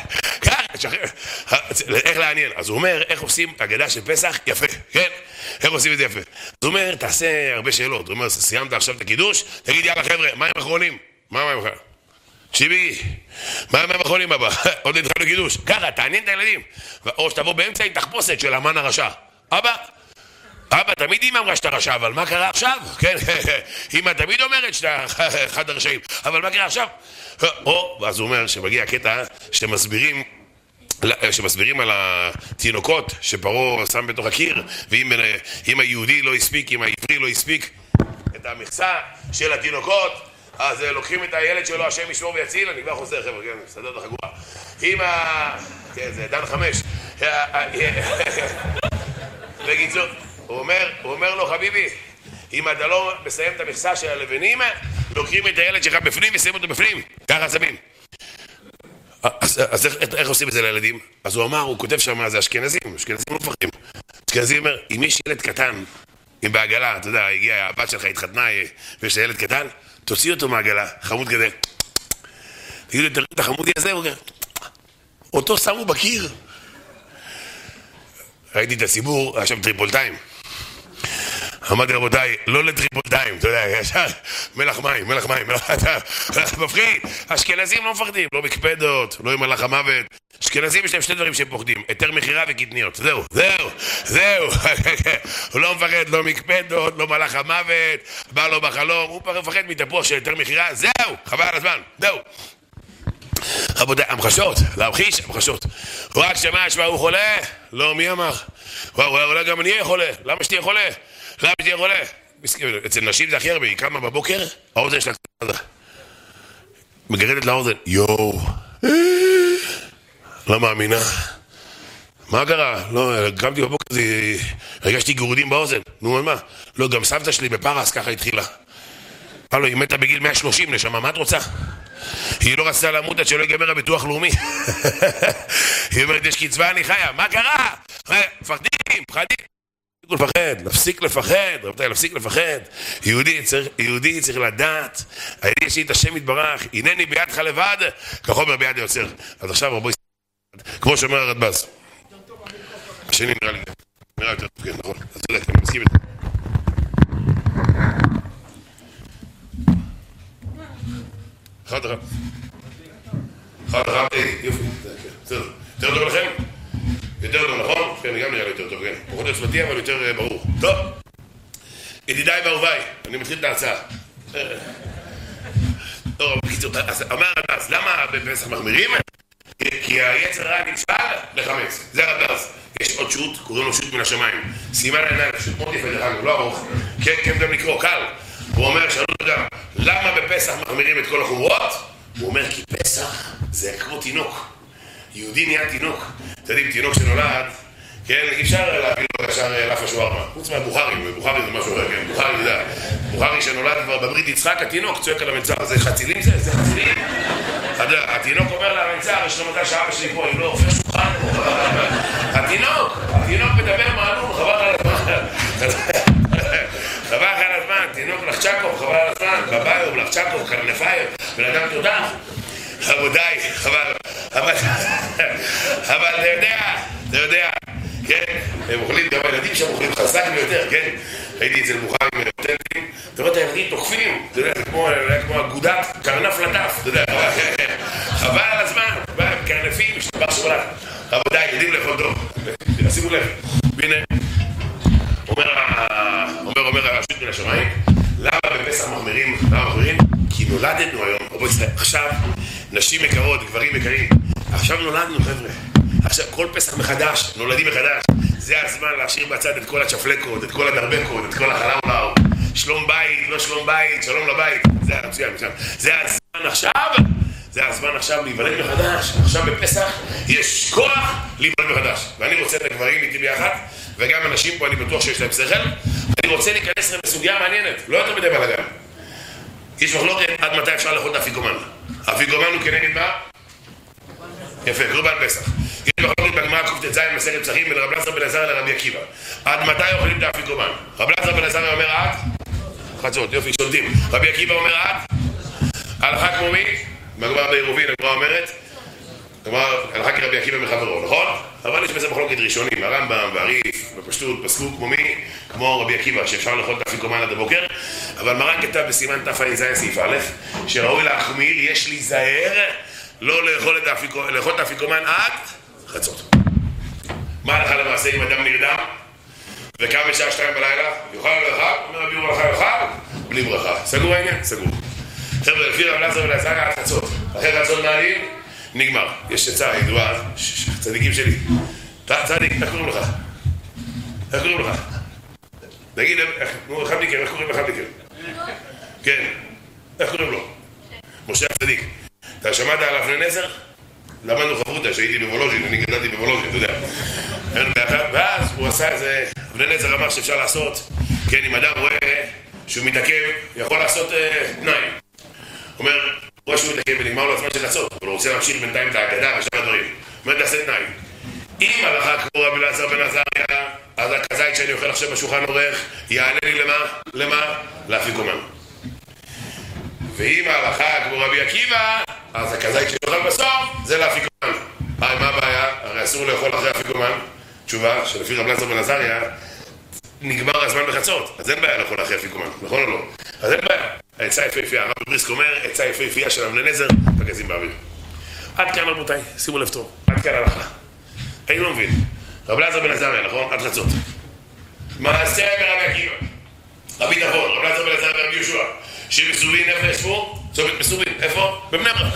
איך לעניין? אז הוא אומר, איך עושים הגדה של פסח? יפה, כן? איך עושים את זה יפה? אז הוא אומר, תעשה הרבה שאלות. הוא אומר, סיימת עכשיו את הקידוש? תגיד, יאללה חבר'ה, מה הם אחרונים? מה הם אחרונים? תקשיבי, מה הם אחרונים אבא? עוד התחלנו קידוש. ככה, תעניין את הילדים. או שתבוא באמצע עם תחפושת של המן הרשע. אבא, תמיד אמא אמרה שאתה רשע, אבל מה קרה עכשיו? כן, אמא תמיד אומרת שאתה אחד הרשעים, אבל מה קרה עכשיו? אז הוא אומר שמגיע הקטע שמסבירים על התינוקות שפרעה שם בתוך הקיר, ואם היהודי לא הספיק, אם העברי לא הספיק את המכסה של התינוקות, אז לוקחים את הילד שלו, השם ישמור ויציל. אני כבר חוזר, חבר'ה, כן, מסדר את החגורה. כן, זה דן 5. בקיצור, הוא אומר לו, חביבי, אם אתה לא מסיים את המכסה של הלבנים, לוקחים את הילד שלך בפנים ושמים אותו בפנים. ככה שמים. אז איך עושים את זה לילדים? אז הוא אמר, הוא כותב שם, זה אשכנזים לא מפחדים. אשכנזים אומר, אם יש ילד קטן, אם בעגלה, אתה יודע, הגיעה, הבת שלך התחתנה, ויש ילד קטן, תוציא אותו מהעגלה, חמוד כזה. תגידו, תראו את החמודי הזה, אותו שמו בקיר. ראיתי את הציבור, היה שם טריפולטיים. אמרתי רבותיי, לא לטריפולטיים, אתה יודע, ישר, מלח מים, מפחיד. אשכנזים לא מפחדים, לא מקפדות, לא עם מלאך המוות. אשכנזים יש להם שני דברים שהם פוחדים, היתר מכירה וקטניות, זהו. הוא לא מפחד, לא מקפדות, לא מלאך המוות, בא לו בחלום, הוא מפחד מתפוח של היתר מכירה, זהו, חבל על הזמן, זהו. רבותיי, המחשות, להמחיש המחשות. הוא רק שמע הוא חולה? לא, מי אמר? אולי גם אני אהיה חולה, למה שתהיה חולה? אצל נשים זה הכי הרבה, היא קמה בבוקר, האוזן שלה מגרדת לאוזן, יואו, לא מאמינה. מה קרה? לא, קמתי בבוקר, הרגשתי גירודים באוזן. נו, מה? לא, גם סבתא שלי בפרס ככה התחילה. הלו, היא מתה בגיל 130, נשמה, מה את רוצה? היא לא רצתה למות עד שלא ייגמר הביטוח לאומי. היא אומרת, יש קצבה, אני חיה, מה קרה? פחדים. להפסיק לפחד, רבותיי, להפסיק לפחד. יהודי צריך לדעת, יש לי את השם יתברך, הנני בידך לבד, כחומר ביד היוצר. אז עכשיו רבו, כמו שאומר הרדב"ז, השני נראה יותר טוב, כן, נכון, אז אתה יודע, אני מסכים את זה. אחד, יופי, בסדר. יותר טוב לכם? יותר טוב, נכון? כן, גם נראה לי יותר טוב, כן. פחות עוצמתי, אבל יותר ברור. טוב, ידידיי ואהוביי, אני מתחיל את ההצעה. טוב, בקיצור, אמר הרדב"ז, למה בפסח מחמירים? כי היצר רע נצפל לחמץ, זה הרדב"ז. יש עוד שו"ת, קוראים לו שו"ת מן השמיים. סימן העיניים, שו"ת מאוד יפה דרך אגב, לא ארוך. כן, גם לקרוא, קל. הוא אומר, שאלו גם, למה בפסח מחמירים את כל החומרות? הוא אומר, כי פסח זה כמו תינוק. יהודי נהיה תינוק. אתם יודעים, תינוק שנולד, כן, אי אפשר להביא לו ישר לאפה שווארמה. חוץ מהבוכרים, בוכרי זה משהו אחר, כן, בוכרי, אתה יודע. בוכרי שנולד כבר בברית יצחק, התינוק צועק על המנצר. זה חצילים זה? זה חצילים? אתה יודע, התינוק אומר למנצר, יש לו מתי שאבא שלי פה, אם לא עופר שולחן. התינוק מדבר מעלום, חבל על הזמן. חבל על הזמן, תינוק לחצ'קוב, חבל על הזמן, בביוב, לחצ'קוב, קרנפייר, בן אדם תודה. רבותיי, חבל, אבל אתה יודע, כן, הם אוכלים, גם הילדים שם אוכלים חזק ביותר, כן, הייתי אצל מוכרים אותנטים, אתה רואה את הילדים תוקפים, אתה יודע, זה כמו אגודת קרנף לטף, אתה יודע, חבל על הזמן, קרנפים, משתבר שולח, רבותיי, יודעים לאכול טוב, שימו לב, והנה, אומר השו"ת מן השמיים, למה בפסח מחמירים? כי נולדנו היום, עכשיו, נשים יקרות, גברים יקרים, עכשיו נולדנו חבר'ה, עכשיו כל פסח מחדש, נולדים מחדש, זה הזמן להשאיר בצד את כל הצ'פלקות, את כל הדרבקות, את כל החלאולאו, שלום בית, לא שלום בית, שלום לבית, זה המצוין, זה הזמן עכשיו להיוולד מחדש, עכשיו בפסח יש כוח להיוולד מחדש, ואני רוצה את הגברים איתי ביחד, וגם אנשים פה אני בטוח שיש להם שכל, אני רוצה להיכנס לסוגיה מעניינת, לא יותר מדי בלגן. יש מחלוקת עד מתי אפשר לאכול את האפיקומן. האפיקומן הוא כנגד מה? יפה, קורבן פסח. יש מחלוקת בגמרא קט"ז מסכת פסחים בין רב אלעזר בן עזריה לרבי עקיבא. עד מתי אוכלים את האפיקומן? רב אלעזר בן עזריה אומר עד? חצות, יופי, שולטים. רבי עקיבא אומר עד? הלכה כמו מי? בגמרא בעירובין, הגמרא אומרת, הלכה כרבי עקיבא מחברו, נכון? אבל יש בזה מחלוקת ראשונים, הרמב"ם והריף, בפשטות, פסקו כמו מי? כמו רבי עקיבא, שאפשר לאכול את האפיקומן עד הבוקר, אבל מרן כתב בסימן תע"ז סעיף א', שראוי להחמיר, יש להיזהר לא לאכול את האפיקומן עד חצות. מה הלכה למעשה אם אדם נרדם? וקם בשעה 2 בלילה, יאכל או לא יאכל? אומר רבי יוחנן יאכל? בלי ברכה. סגור העניין? סגור. חבר'ה, לפי רב אלעזר בן עזריה עד חצות. אחרי חצות נעלים, נגמר. יש עצה ידועה, צדיקים שלי. צדיק, איך קוראים לך? איך קוראים לך? נגיד, אחד מכם, איך קוראים אחד מכם? כן, איך קוראים לו? משה הצדיק. אתה שמעת על אבני נזר? למדנו חברותא שהייתי בוולוז'ין, אני גדלתי בוולוז'ין, אתה יודע. ואז הוא עשה איזה, אבני נזר אמר שאפשר לעשות, כן, אם אדם רואה שהוא מתעכב, יכול לעשות תנאי. אומר, רואה שהוא מתעכב ונגמר לו הזמן של לעשות, אבל הוא רוצה להמשיך בינתיים את ההגדה ושאר הדברים. אומר, תעשה תנאי. אם הלכה כמו רבי אלעזר בן עזריה, אז הכזית שאני אוכל עכשיו בשולחן עורך, יעלה לי למה? לאפיקומן. ואם ההלכה כמו רבי עקיבא, אז הכזית שאני אוכל בסוף, זה לאפיקומן. מה הבעיה? הרי אסור לאכול אחרי אפיקומן. תשובה, שלפי רבי אלעזר בן עזריה, נגמר הזמן בחצות, אז אין בעיה לאכול אחרי אפיקומן, נכון או לא? אז אין בעיה. העצה יפהפייה, הרב בריסק אומר, עצה יפהפייה של אבני נזר, פגזים באוויר. עד כאן רבותיי, שימו לב טוב, עד כאן הלכה. אני לא מבין. רב אלעזר בן עזריה, נכון? עד חצות. מעשה ברבי עקיבא. רבי נכון, רב אלעזר בן עזריה ורבי יהושע. שיר מסובין, איפה ישבו? צומת מסובין, איפה? בבני ברק.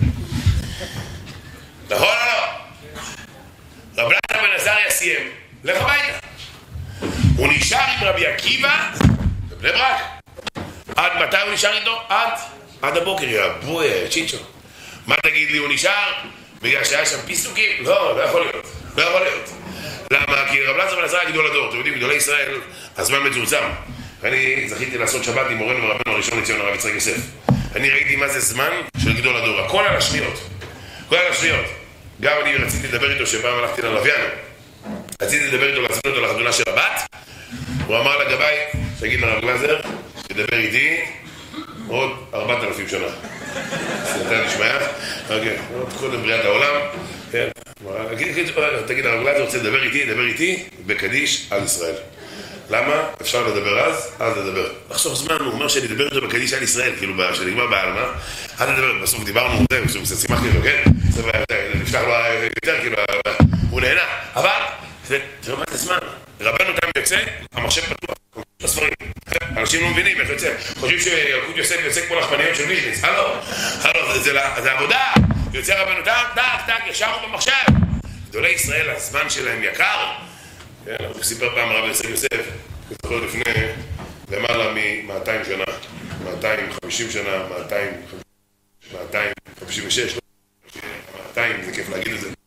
נכון או לא? רב אלעזר בן עזריה סיים, לך הביתה. הוא נשאר עם רבי עקיבא בבני ברק. עד מתי הוא נשאר איתו? עד הבוקר, יא בויה, צ'יצ'ו. מה תגיד לי, הוא נשאר? בגלל שהיה שם פיסטוקים? לא, לא יכול להיות. לא יכול להיות. למה? כי רב אלעזר בן עזריה גדול הדור. אתם יודעים, גדולי ישראל, הזמן מצומצם. אני זכיתי לעשות שבת עם מורנו ורבנו הראשון לציון הרב יצחק יוסף. אני ראיתי מה זה זמן של גדול הדור. הכל על השניות. כל על השניות. גם אני רציתי לדבר איתו שפעם הלכתי ללוויין. רציתי לדבר איתו, להזמין אותו לחתונה של הבת. הוא אמר לגבי, תגיד לרב אלעזר, תדבר איתי עוד 4,000 שנה. סייתה נשמע? אוקיי, עוד קודם בריאת העולם. כן. תגיד לרב אלעזר, רוצה לדבר איתי בקדיש על ישראל. למה? אפשר לדבר אז לדבר. לחסוך זמן, הוא אומר שאני אדבר איתו בקדיש על ישראל, כאילו, שנגמר בעלמה, אז לדבר, בסוף דיברנו, זהו, שימחתי לו, כן? נפתח לו יותר, כאילו, הוא נהנה. אבל, זה לא מעט הזמן. רבנו תם יוצא, המחשב פתוח, בספרים. אנשים לא מבינים איך יוצא. חושבים שילקוט יוסף יוצא כמו לחמניות של ויז'ניץ. הלו, זה עבודה. יוצא רבנו טק, ישר הוא במחשב. גדולי ישראל, הזמן שלהם יקר. הוא סיפר פעם רב יוסף, זוכר לפני למעלה מ-200 שנה, 250 שנה, 256, 200, זה כיף להגיד את זה.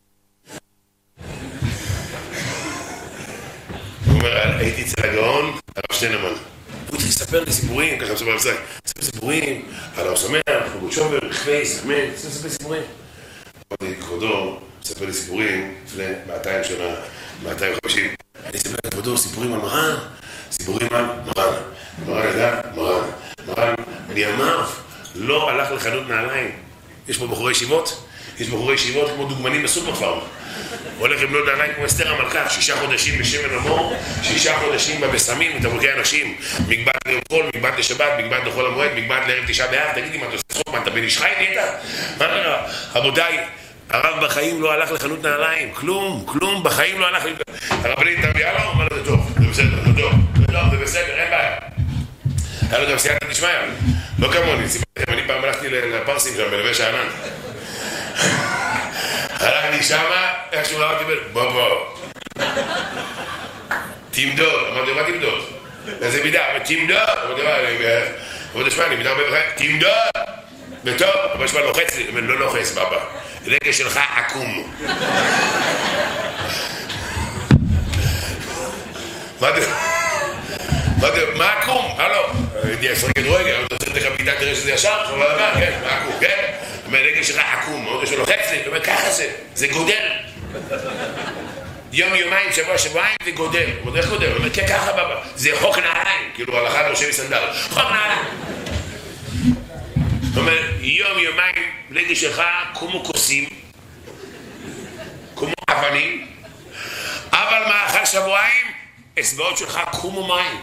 הוא אומר, הייתי אצל הגאון, הרב שטיינמן. הוא צריך לספר לי סיפורים, ככה מספר לסיים, לספר סיפורים על הר שמח, חגות שובר, רכבי, סחמן, לספר סיפורים. אמרתי, כבודו, מספר לי סיפורים לפני 200 שנה, 250. אני אספר לכבודו סיפורים על מרן, סיפורים על מרן ידע, מרן מימיו לא הלך לחנות נעליים. יש פה בחורי ישיבות, כמו דוגמנים בסופר פארם. הוא הולך לבנות נעליים כמו אסתר המלכה, 6 חודשים בשמן המור, 6 חודשים בבשמים, מתמרוקי אנשים, מגבעת ליום חול, מגבעת לשבת, מגבעת לחול המועד, מגבעת לערב 9 באב. תגידי, מה אתה עושה צחוק? מה אתה בן איש חי נהיית? רבותיי, הרב בחיים לא הלך לחנות נעליים, כלום, בחיים לא הלך. הרבנית תביאה לו, אמר לו, זה טוב, זה בסדר, זה בסדר, אין בעיה. היה לו גם סייעתא דשמיא, לא כמוני, סיפרתם, אני פעם הלכתי לפרסים שם, בנווה שאנן. הלכתי שמה, איכשהו אמרתי בן, בוא. תמדוד, אמרתי, מה תמדוד? איזה מידה, תמדוד, אמרתי, אני מידה הרבה בחיים, תמדוד. וטוב, אבל שמה לוחץ לי, לא לוחץ, בבא. רגע שלך עקום. מה עקום? הלו, הייתי אסרגת רגע, אתה עושה לך ביטה, תראה שזה ישר, חבל לבן, כן, מה עקום, כן? רגע שלך עקום, עוד שלא לוחץ לי, הוא אומר, ככה זה גודל. יום, יומיים, שבועיים, זה גודל. הוא אומר, איך גודל? הוא אומר, כן, ככה בבא. זה חוק נעליים, כאילו הלכה לא שבי סנדל. חוק נעליים. זאת אומרת, יום, יומיים, רגע שלך, כמו כוסים, כמו אבנים, אבל מאחר שבועיים, אצבעות שלך כמו מים.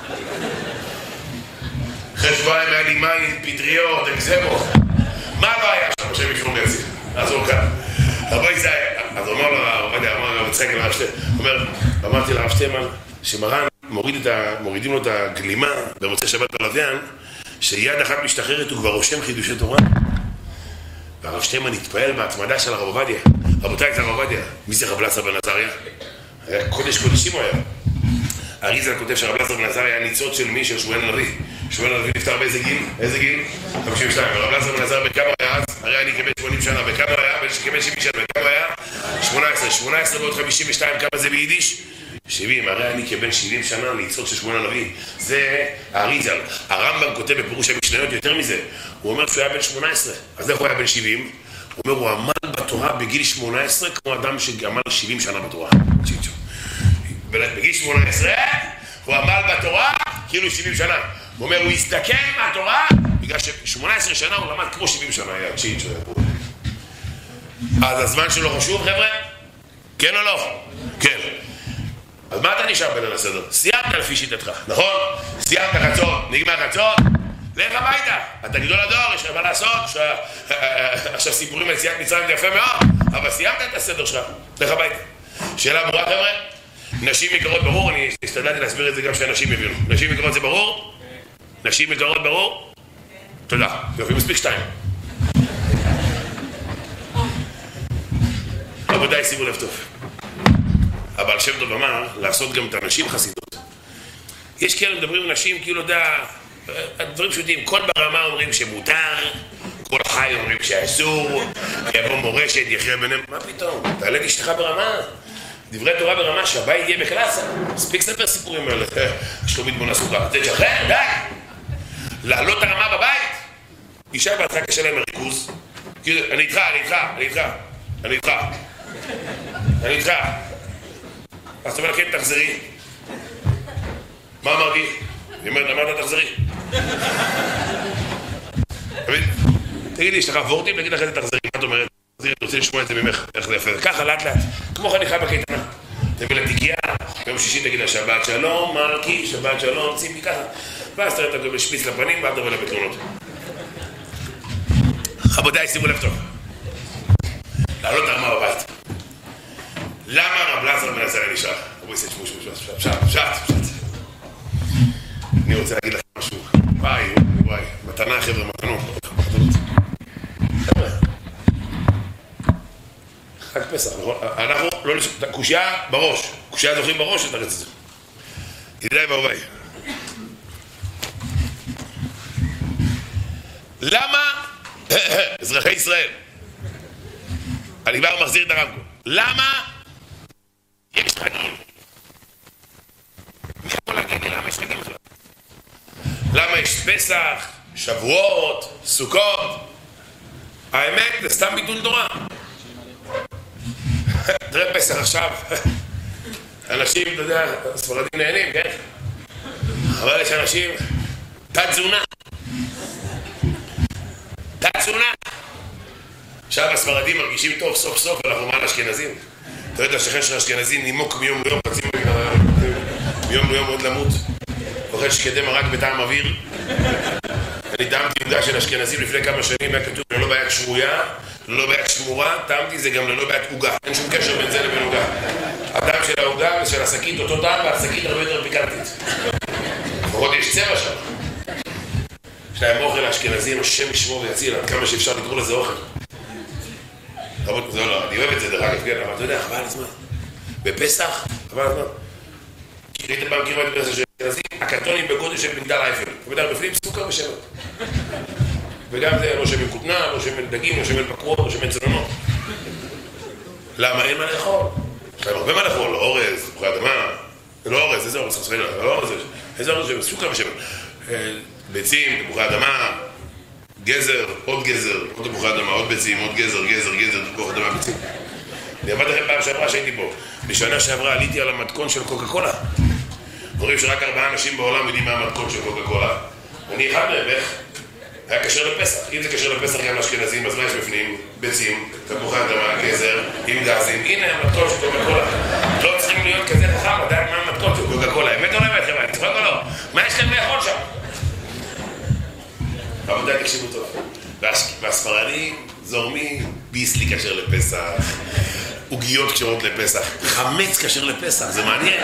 אחרי שבועיים היה לי מים, פטריות, אקזמות. מה לא היה שם? השם יקראו גזיר. אז הוא כאן. אז הוא אמר לרב יצחק לרב שטיינמן, אמרתי לרב שטיינמן, שמרן מורידים לו את הגלימה במוצאי שבת בלוויין, שיד אחת משתחררת הוא כבר רושם חידושי תורה. והרב שטיינמן התפעל בהתמדה של הרב עובדיה. רבותיי, זה הרב עובדיה. מי זה רב אלעזר בן עזריה? היה קודש קודשים הוא היה. האריזל כותב שרב אלעזר בן עזריה היה ניצוץ של מי? של שמואל הנביא. שמואל הנביא נפטר באיזה גיל? איזה גיל? 52. ורב אלעזר בן עזריה בכמה היה אז? הרי אני כבן 80 שנה. בכמה היה? כבן 70 שנה. בכמה היה? 18. 18 ועוד 52. כמה זה ביידיש? 70, הרי אני כבן 70 שנה ניצוץ של שמואל הנביא. זה האריזל. הרמב"ם כותב בפירוש המשניות יותר מזה. הוא אומר שהוא היה בן 18. אז איך הוא היה בן 70? הוא אומר, הוא עמל בתורה בגיל 18 כמו אדם שעמל 70 שנה בתורה. בגיל 18 הוא עמל בתורה כאילו 70 שנה. הוא אומר, הוא הסתכל מהתורה בגלל ש18 שנה הוא למד כמו 70 שנה. היה צ'יץ'. אז הזמן שלו חשוב, חבר'ה? כן או לא? כן. אז מה אתה נשאר בליל הסדר? סיימת לפי שיטתך, נכון? סיימת חצות, נגמר חצות, לך הביתה. אתה גדול הדור, יש לך מה לעשות. עכשיו סיפורים על יציאת מצרים זה יפה מאוד, אבל סיימת את הסדר שלך, לך הביתה. שאלה ברורה חבר'ה? נשים יקרות ברור, אני השתדלתי להסביר את זה גם שאנשים יבינו. נשים יקרות זה ברור? נשים יקרות ברור? תודה, יופי, מספיק 2. רבותיי, שימו לב טוב. הבעל שם טוב אמר לעשות גם את הנשים חסידות. יש כאלה מדברים עם נשים כאילו הדברים פשוטים, כל ברמה אומרים שמותר, כל חי אומרים שאסור, יבוא מורשת, יחיה ביניהם, מה פתאום? תעלה לאשתך ברמה, דברי תורה ברמה, שהבית יהיה בקלאסה. מספיק ספר סיפורים האלה, שלומית בונה סוכה, תשחרר, די! לעלות הרמה בבית, אישה בהתחלה קשה להם הריכוז, אני איתך. אז אתה אומר, כן, תחזרי. מה אמרתי? היא אומרת, אמרת תחזרי. תגיד לי, יש לך וורטים? תגיד לך איזה תחזרי. מה את אומרת? תחזרי, אני רוצה לשמוע את זה ממך. איך זה יפה. ככה, לאט לאט. כמו חניכה בקייטנה. תביא לתיקייה, ביום שישי תגיד לה, שבת שלום, מרקי, שבת שלום, ציפי, ככה. ואז תראה, אתה גם לשפיץ לפנים, ואל תבוא לה בתלונות. רבותיי, שימו לב טוב. לעלות הרמה בבית. למה רב לזר בן עזריה נשאר? רבו יסד פשט. אני רוצה להגיד לך משהו. וואי, מתנה חבר'ה, מתנות. חבר'ה. חג פסח, נכון? אנחנו לא נשאר, קושיה בראש. קושיה זוכרים בראש, אתה רצה את זה. ידידיי ואהוביי. למה אזרחי ישראל, אני כבר מחזיר את הרמקול, למה יש חגים? מי יכול להגיד לי למה יש חגים בכלל? למה יש פסח, שבועות, סוכות? האמת, זה סתם ביטול תורה. תראה פסח עכשיו, אנשים, אתה יודע, ספרדים נהנים, כן? אבל יש אנשים, תת תזונה. עכשיו הספרדים מרגישים טוב, סוף סוף אנחנו מעל אשכנזים. אתה יודע, השכן של אשכנזים נימוק מיום ליום, מיום ליום עוד למות. אוכל שקדי מרק בטעם אוויר. אני טעמתי עוגה של אשכנזים לפני כמה שנים, היה כתוב ללא ביד שרויה, ללא ביד שמורה, טעמתי זה גם ללא ביד עוגה. אין שום קשר בין זה לבין עוגה. הטעם של העוגה ושל השקית אותו טעם, והשקית הרבה יותר פיקנטית. לפחות יש צבע שם. יש להם אוכל האשכנזים, השם ישמור ויציל, עד כמה שאפשר לקרוא לזה אוכל. זה לא, אני אוהב את זה דרך אגב, כן, אבל אתה יודע, חבל על הזמן. בפסח, חבל על הזמן. ראיתם פעם קרבה את פסח של אשכנזים, הקרטונים בגודל של מגדל אייפל. אתה יודע, בפנים סוכר ושמן. וגם זה לא שמן כותנה, לא שמן דגים, לא שמן בקרות, לא שמן צנונות. למה? אין מה לאכול. יש להם הרבה מה לאכול, לא אורז, תפוחי אדמה. זה לא אורז, איזה אורז חסרי לה, לא אורז, איזה אורז שמן, סוכר ושמן. ביצים, תפוחי אדמה, גזר, עוד תפוחי אדמה, עוד ביצים, עוד גזר, תפוחי אדמה, ביצים. אני אמרתי לכם פעם שעברה שהייתי פה. בשנה שעברה עליתי על המתכון של קוקה קולה. אומרים שרק 4 אנשים בעולם יודעים מה המתכון של קוקה קולה. אני אחד מהם, איך? היה קשר לפסח. אם זה קשר לפסח גם לאשכנזים, אז מה יש בפנים? ביצים, תפוחי אדמה, גזר, עם גזים. הנה המתכון של קוקה קולה. לא צריכים להיות כזה חכם, לדעת מה המתכון של קוקה קולה. אמת או לא אמת, חבר'ה? תצחק או לא? מה יש להם לאכול שם? רבותיי, תקשיבו טוב. והספרדים זורמים ביסלי קשר לפסח, עוגיות קשרות לפסח, חמץ קשר לפסח, זה מעניין.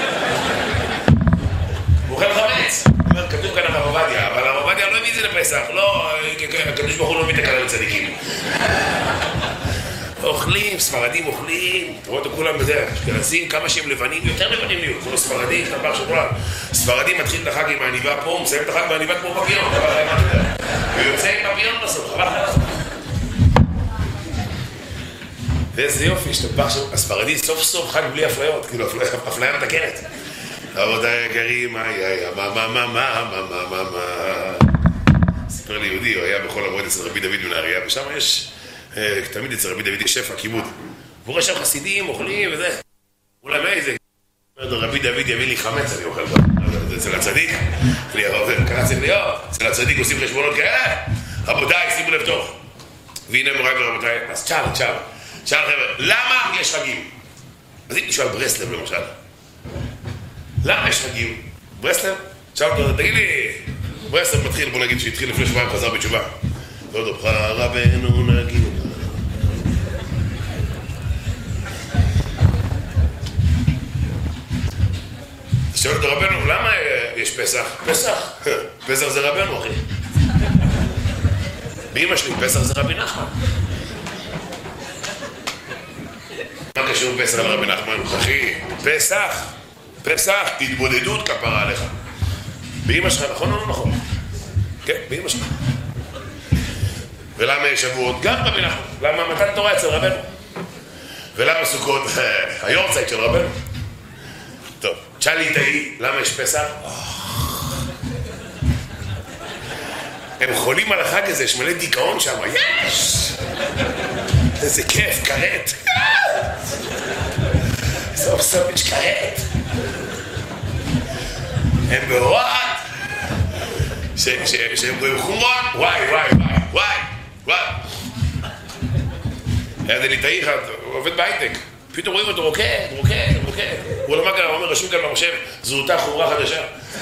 הוא אוכל חמץ. אומר, כתוב כאן הרב עובדיה, אבל הרב עובדיה לא הביא את זה לפסח, לא, הקדוש ברוך הוא לא מביא תקלה לצדיקים. אוכלים, ספרדים אוכלים, תראו אותו כולם בדרך, אשכנזים, כמה שהם לבנים, יותר לבנים נהיו, כמו ספרדים, דבר שבוע. ספרדים מתחיל את החג עם העניבה פה, מסיים את החג בעניבה כמו פפיון, ויוצא עם פפיון בסוף, חבל חבל. ואיזה יופי, שתפח שם, הספרדי סוף סוף חג בלי אפליות, כאילו אפליה מתקנת. רבותיי היקרים, מה. סיפר לי יהודי, הוא היה בכל המועד אצל רבי דוד בנהריה, ושם יש, תמיד אצל רבי דוד יש שפע, כיבוד. והוא רואה שם חסידים, אוכלים וזה. הוא למה איזה, רבי דוד יביא לי חמץ, אני אוכל בו. אצל הצדיק, אני קראתי לי, אצל הצדיק עושים חשבונות כאלה. רבותיי, שימו לב טוב. והנה מוריי ורבותיי, אז צ'אל חבר'ה, למה יש חגים? אז אם נשאל ברסלב למשל, למה יש חגים? ברסלב? שאל אותו, תגיד לי, ברסלב מתחיל, בוא נגיד שהתחיל לפני שבועיים, חזר בתשובה. לא יודע, רבנו נגיד. שואל אותו רבנו, למה יש פסח? פסח? פסח זה רבנו, אחי. באמא שלי, פסח זה רבי נחמן. מה קשור פסח לרבי נחמן? אחי, פסח, פסח, תתבודדות כפרה עליך. באמא שלך, נכון או לא נכון? כן, באמא שלך. ולמה יש שבועות? גם רבי נחמן. למה מתן תורה אצל רבנו? ולמה סוכות? היורצייט של רבנו. טוב, תשאל לי תהי, למה יש פסח? הם חולים על החג הזה, יש מלא דיכאון שם, יש! איזה כיף, קראת! סוף סוף יש קראת! הם בהוראת! שהם רואים חומרון, וואי, וואי, וואי, וואי, וואי! היה זה ליטאי אחד, הוא עובד בהייטק, פתאום רואים אותו רוקד, רוקד, רוקד. הוא לא מה כאן, הוא אומר, רשום כאן במחשב, זו אותה חומרה חדשה.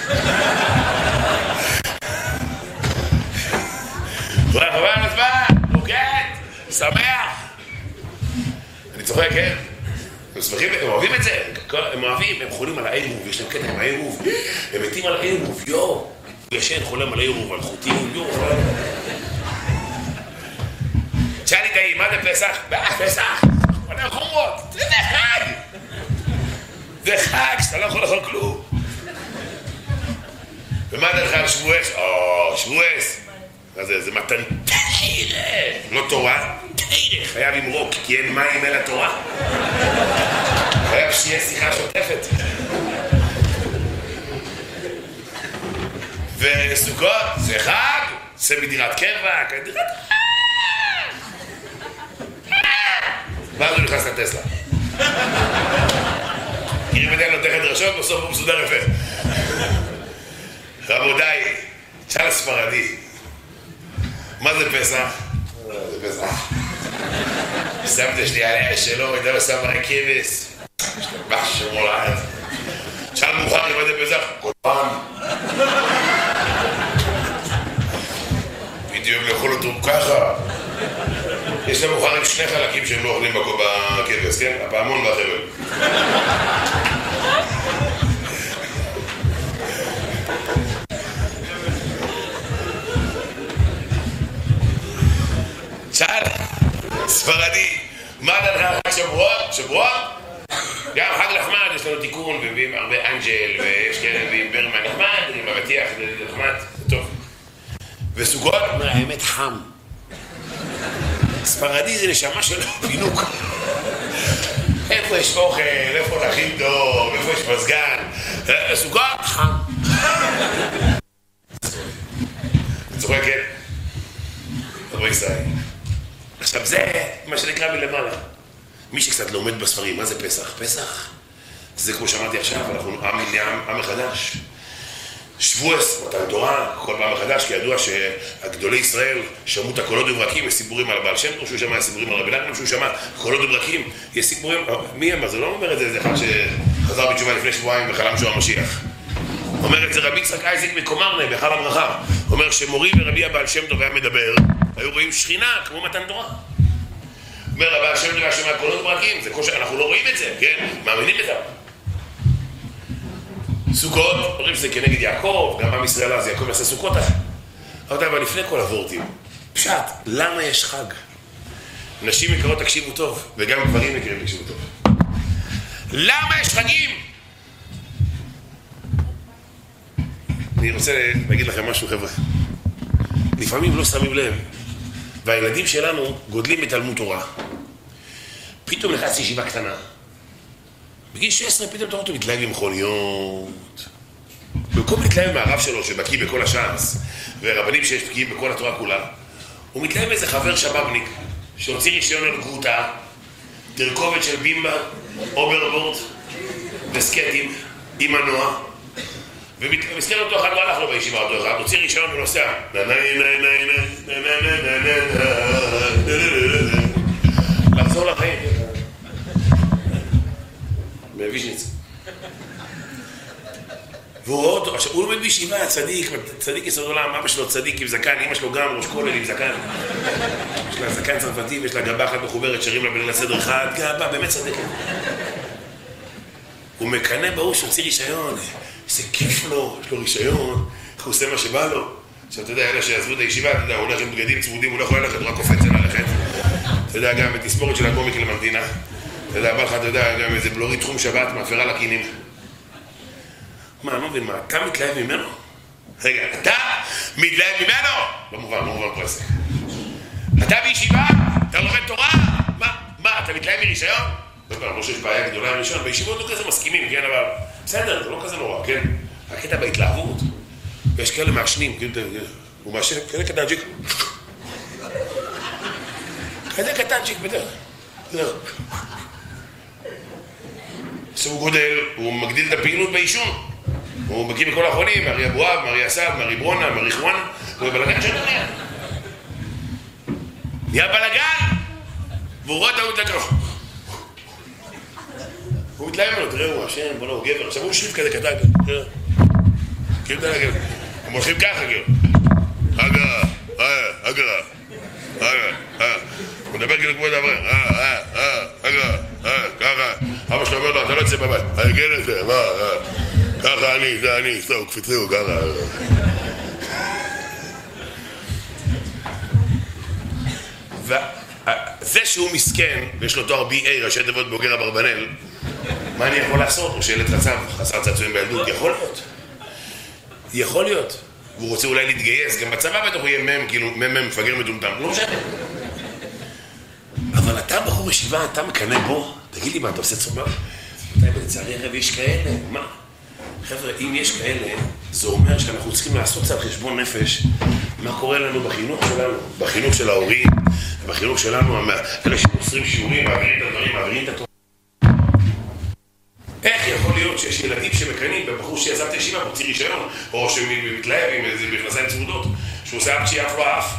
וואי, חבל הזמן, רוקד, שמח. אני צוחק, כן? הם שמחים, הם אוהבים את זה, הם אוהבים, הם חולים על העירוב, יש להם קטע עם העירוב, הם מתים על העירוב, יו, הוא ישן, חולם על העירוב, על חוטים, יו, שאלי תהי, מה זה פסח? פסח, עולה חומרות, זה חג! זה חג, שאתה לא יכול לאכול כלום. ומה דרך על שבועס? שבועס. זה מתן תירה, לא תורה, תירה, חייב למרוק, כי אין מים אל התורה. חייב שיהיה שיחה שוטפת. וסוכות, זה חג, זה מדירת קבע, דירת חג. ואז הוא נכנס לטסלה. קירים את אלה תחת דרשות, בסוף הוא מסודר יפה. רבותיי, תשאל הספרדי. מה זה פסח? זה פסח. סבתא שלי עליה שלו, הייתה לו סבא כבש. השתבח שמו לארץ. שאל מוכן מה זה פסח? קורבן. הייתי אוהב לאכול אותו ככה. יש להם מוכן עם שני חלקים שהם לא אוכלים בכבש, כן? הפעמון והחבל. שאל, ספרדי, מה דרך חג שבועות? שבועות? גם חג נחמד, יש לנו תיקון, ומביאים הרבה אנג'ל, ויש כאלה מביאים ברמן נחמד, עם הבטיח, נחמד, טוב. וסוכות, אומר, האמת חם. ספרדי זה נשמה שלו, פינוק. איפה יש אוכל, איפה להכין טוב, איפה יש מזגן. סוכות, חם. אני צוחק, כן? רבי ישראל. עכשיו זה מה שנקרא מלמעלה. מי שקצת לומד בספרים, מה זה פסח? פסח זה כמו שאמרתי עכשיו, אנחנו עם מחדש. שבועס, מתן תורה, כל פעם מחדש, כי ידוע שהגדולי ישראל שמעו את הקולות וברקים, יש סיפורים על הבעל שם טוב שהוא שמע, יש סיפורים על רבי נחמן שהוא שמע, קולות וברקים, יש סיפורים, מי אמר? זה לא אומר את זה, זה אחד שחזר בתשובה לפני שבועיים וחלם שהוא המשיח. אומר את זה רבי יצחק אייזיק מקומרנה, בהיכל הברכה. אומר שמורי ורבי הבעל שם טוב היה מדבר, היו רואים שכינה כמו מתן תורה. אומר הבעל שם טוב היה שמע קולות וברקים, אנחנו לא רואים את זה, כן? מאמינים את זה. סוכות, אומרים שזה כנגד יעקב, גם עם ישראל אז יעקב יעשה סוכות. אבל לפני כל הוורטים, פשט, למה יש חג? נשים יקרות תקשיבו טוב, וגם גברים יקרים תקשיבו טוב. למה יש חגים? אני רוצה להגיד לכם משהו, חבר'ה. לפעמים לא שמים לב, והילדים שלנו גודלים בתלמוד תורה. פתאום נכנס ישיבה קטנה. בגיל 16 פתאום אתה רואה אותו מתלהב במכוניות. במקום להתלהב מהרב שלו שבקיא בכל הש"ס, ורבנים שיש בקיאים בכל התורה כולה, הוא מתלהב מאיזה חבר שבבניק, שהוציא רישיון על גרוטה, תרכובת של בימבה, אוברבורד, וסקטים, עם מנוע, ומסכן אותו אחד לא הלך לו בישיבה אותו אחד, הוציא רישיון ונוסע. לחזור לחיים. בוויז'ניץ. והוא רואה אותו, עכשיו הוא לומד בישיבה, צדיק יסוד עולם, אבא שלו צדיק עם זקן, אמא שלו גם ראש כולל עם זקן. יש לה זקן צרפתי ויש לה גבה אחת מחוברת, שרים לה בליל הסדר אחד, גבה, באמת צדקת. הוא מקנא בהוא שהוציא רישיון, זה כיף לו, יש לו רישיון, הוא עושה מה שבא לו. עכשיו אתה יודע, אלה שעזבו את הישיבה, אתה יודע, הוא הולך עם בגדים צמודים, הוא לא יכול ללכת, הוא רק קופץ ללכת. אתה יודע, גם בתספורת של הגומי קלמנטינה. אתה יודע, בא לך, אתה יודע, גם איזה בלורית תחום שבת, מאפרה לקינים. מה, אני לא מבין, מה, אתה מתלהב ממנו? רגע, אתה מתלהב ממנו? לא מובן פה עסק. אתה בישיבה? אתה לומד תורה? מה, אתה מתלהב מרישיון? לא שיש בעיה גדולה עם רישיון, בישיבות לא כזה מסכימים, כן, אבל בסדר, זה לא כזה נורא, כן? הקטע בהתלהבות. ויש כאלה מעשנים, הוא מעשן, כזה קטנצ'יק. כזה קטנצ'יק בדרך. עכשיו הוא גודל, הוא מגדיל את הפעילות בעישון. הוא מקים בכל האחרונים, מרי אבואב, מרי אסד, מרי ברונה, מרי חואנה. הוא בלגן שלנו נהיה. נהיה בלגן! והוא רואה את ההוא לקרוא. הוא מתלהב ממנו, תראה, הוא השם, בוא לא, הוא גבר. עכשיו הוא שליף כזה קטן, תראה. כאילו אתה להגיד, הם הולכים ככה, כאילו. אגרה. הוא מדבר כאילו כמו דבר, אגרה, ככה. אבא שלו אומר לו, אתה לא יוצא בבית. כן את זה, ככה אני, זה אני, סתו, קפיצו, ככה. וזה שהוא מסכן, ויש לו תואר BA, ראשי תיבות בוגר אברבנאל, מה אני יכול לעשות? או שילד חסר צעצועים בילדות? יכול להיות. והוא רוצה אולי להתגייס, גם בצבא בטח הוא יהיה מם, כאילו מם מפגר מטומטם, לא משנה. אבל אתה בחור ישיבה, אתה מקנא בו, תגיד לי מה, אתה עושה צומר? לצערי הרב יש כאלה, מה? חבר'ה, אם יש כאלה, זה אומר שאנחנו צריכים לעשות קצת חשבון נפש, מה קורה לנו בחינוך שלנו, בחינוך של ההורים, בחינוך שלנו, אלה שמוסרים שיעורים, מעבירים את הדברים, מעבירים את התורה. איך יכול להיות שיש ילדים שמקנים בבחור שיזב את הישיבה, מוציא רישיון, או שמתלהב עם איזה מכנסיים צמודות, שהוא עושה אף שיאף לו אף?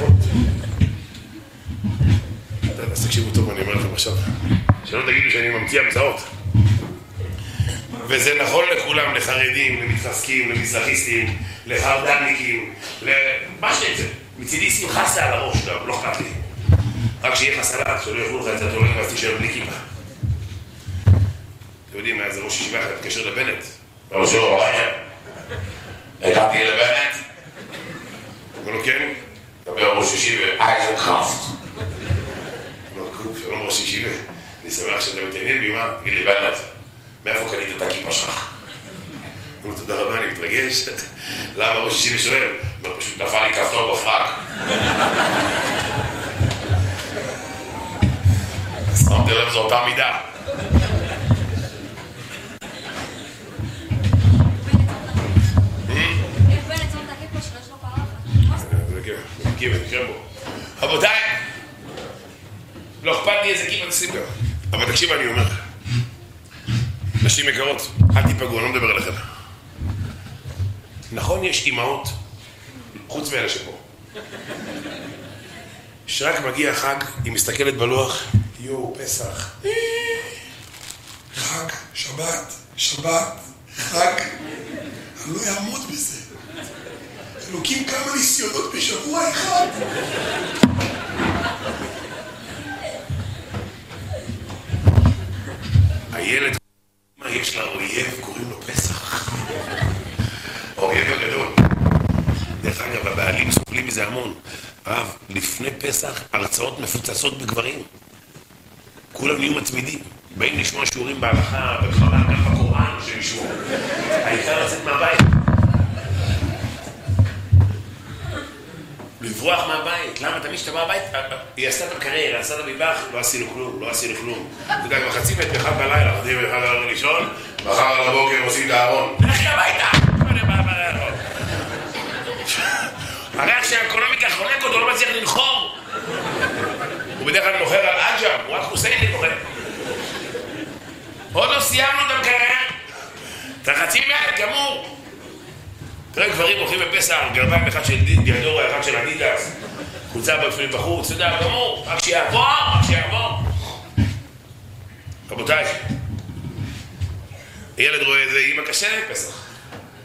אז תקשיבו טוב, אני אומר לכם עכשיו, שלא תגידו שאני ממציא המצאות. וזה נכון לכולם, לחרדים, למתחזקים, למזרחיסטים, לחרדניקים, מה שזה, מצידי שמחה סע על הראש, לא אכפת לי. רק שיהיה לך סלט, שלא יאכלו לך את התולעים ואז תישאר בלי כיפה. אתם יודעים, זה ראש ישיבה אחד, תקשר לבנט. לא שלא, הגעתי לבנט. אמרו לו, כן? דבר ראש ישיבה, אייזנקראפט. אמרו לו, שלום ראש ישיבה, אני שמח שאתה מתעניין בי, מה? תגיד לי, בנט, מאיפה קנית את הכיפה שלך? אמרו לו, תודה רבה, אני מתרגש. למה ראש ישיבה שואל? אמרו, פשוט נפל לי כפתור בפרק. אז שמתי לב, זו אותה מידה. רבותיי, לא אכפת לי איזה כיפה תשים גם. אבל תקשיב, אני אומר, נשים יקרות, אל תיפגעו, אני לא מדבר עליכם. נכון, יש אימהות, חוץ מאלה שפה, שרק מגיע החג, היא מסתכלת בלוח, יו, פסח, חג, שבת, חג, אני לא אעמוד בזה. אלוקים כמה ניסיונות בשבוע אחד. הילד, מה יש לה אויב, קוראים לו פסח. אויב הגדול. דרך אגב, הבעלים סובלים מזה המון. אהב, לפני פסח הרצאות מפוצצות בגברים. כולם נהיו מצמידים. באים לשמוע שיעורים בהלכה, בגמרא, גם בקוראן שמישהו. העיקר לצאת מהבית. לברוח מהבית, למה? תמיד שאתה בא הבית, היא עשתה את המקרר, עשתה את המטבח, לא עשינו כלום. אתה יודע, כבר חצי מת באחד בלילה, חצי מת באחד בלילה לישון, מחר על הבוקר עושים את הארון. לכי הביתה! הריח שהאקונומיקה חונק אותו, לא מצליח לנחור. הוא בדרך כלל נוחר על אג'ם, הוא רק חוסיין נוחר. עוד לא סיימנו את המקרר, אתה חצי מת, גמור. תראה, גברים הולכים בפסח, גרביים אחד של דיאדורה, אחד של אדידס, חולצה בפנים בחוץ, אתה יודע, גמור, רק שיעבור. רבותיי, ילד רואה איזה אימא קשה לפסח.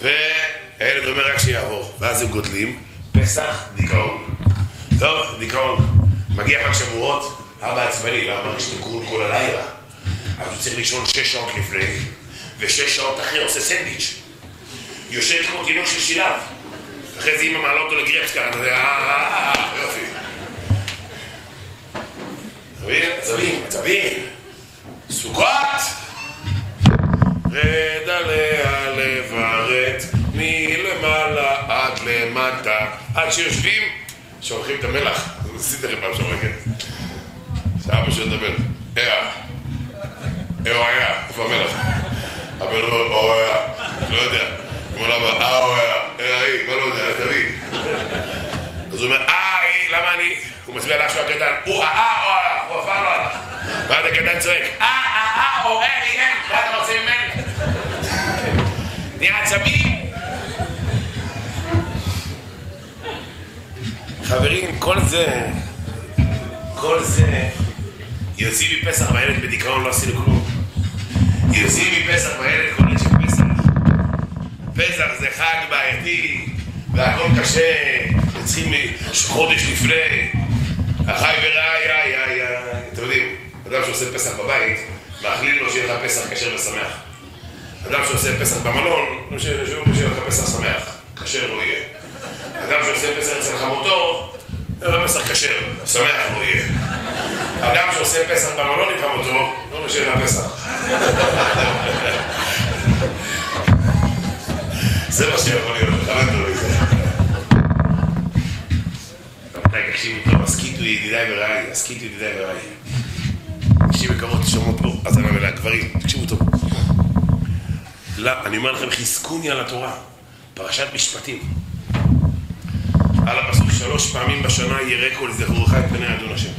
והילד אומר רק שיעבור, ואז הם גודלים, פסח, דיכאון. טוב, דיכאון. מגיע חג שבועות, אבא עצבני, לא מרגיש דיכאון כל הלילה. אז הוא צריך לישון 6 שעות לפני, ו6 שעות אחרי עושה סנדוויץ'. יושב כמו תינוק של שילב. אחרי זה אמא מעלה אותו לגרפס כאן, יופי. עצבים. סוכות! רד עליה לברת, מלמעלה עד למטה, עד שיושבים, שורחים את המלח. עשיתי לכם פעם שורחת. שאבא שמדבר, היה, איפה המלח? הבן אומר, היה, לא יודע. הוא אומר, היה, מה לא יודע, תביא. אז הוא אומר, למה אני? הוא מצביע לאשו הקטן, הוא עפה לו עליו. ואז הקטן צועק, או אין, מה אתה רוצה ממני? נהיה עצבים. חברים, כל זה, יוצאים מפסח והילד בדיכאון, לא עשינו כלום. יוצאים מפסח והילד קולט של פסח. פסח זה חג בעייתי, והכל קשה, צריכים חודש לפני. החי ורעי, אתם יודעים, אדם שעושה פסח בבית, מאחלים לו שיהיה לך פסח כשר ושמח. אדם שעושה פסח במלון, שיהיה לך פסח שמח, כשר לא יהיה. אדם שעושה פסח אצל חמותו, לא פסח כשר, שמח לא יהיה. אדם שעושה פסח במלון עם חמותו, לא שיהיה לך פסח. זה מה שיכול להיות, חלטנו לו איזה. רבותיי, תקשיבו טוב, הסכיתו ידידיי ורעי, תקשיבו בקרוב, תשמעו פה, אז אני אומר לגברים, תקשיבו טוב. לא, אני אומר לכם, חיזקוני על התורה, פרשת משפטים. על הפסוק 3 פעמים בשנה יראה כל זכורך את פני אדון השם.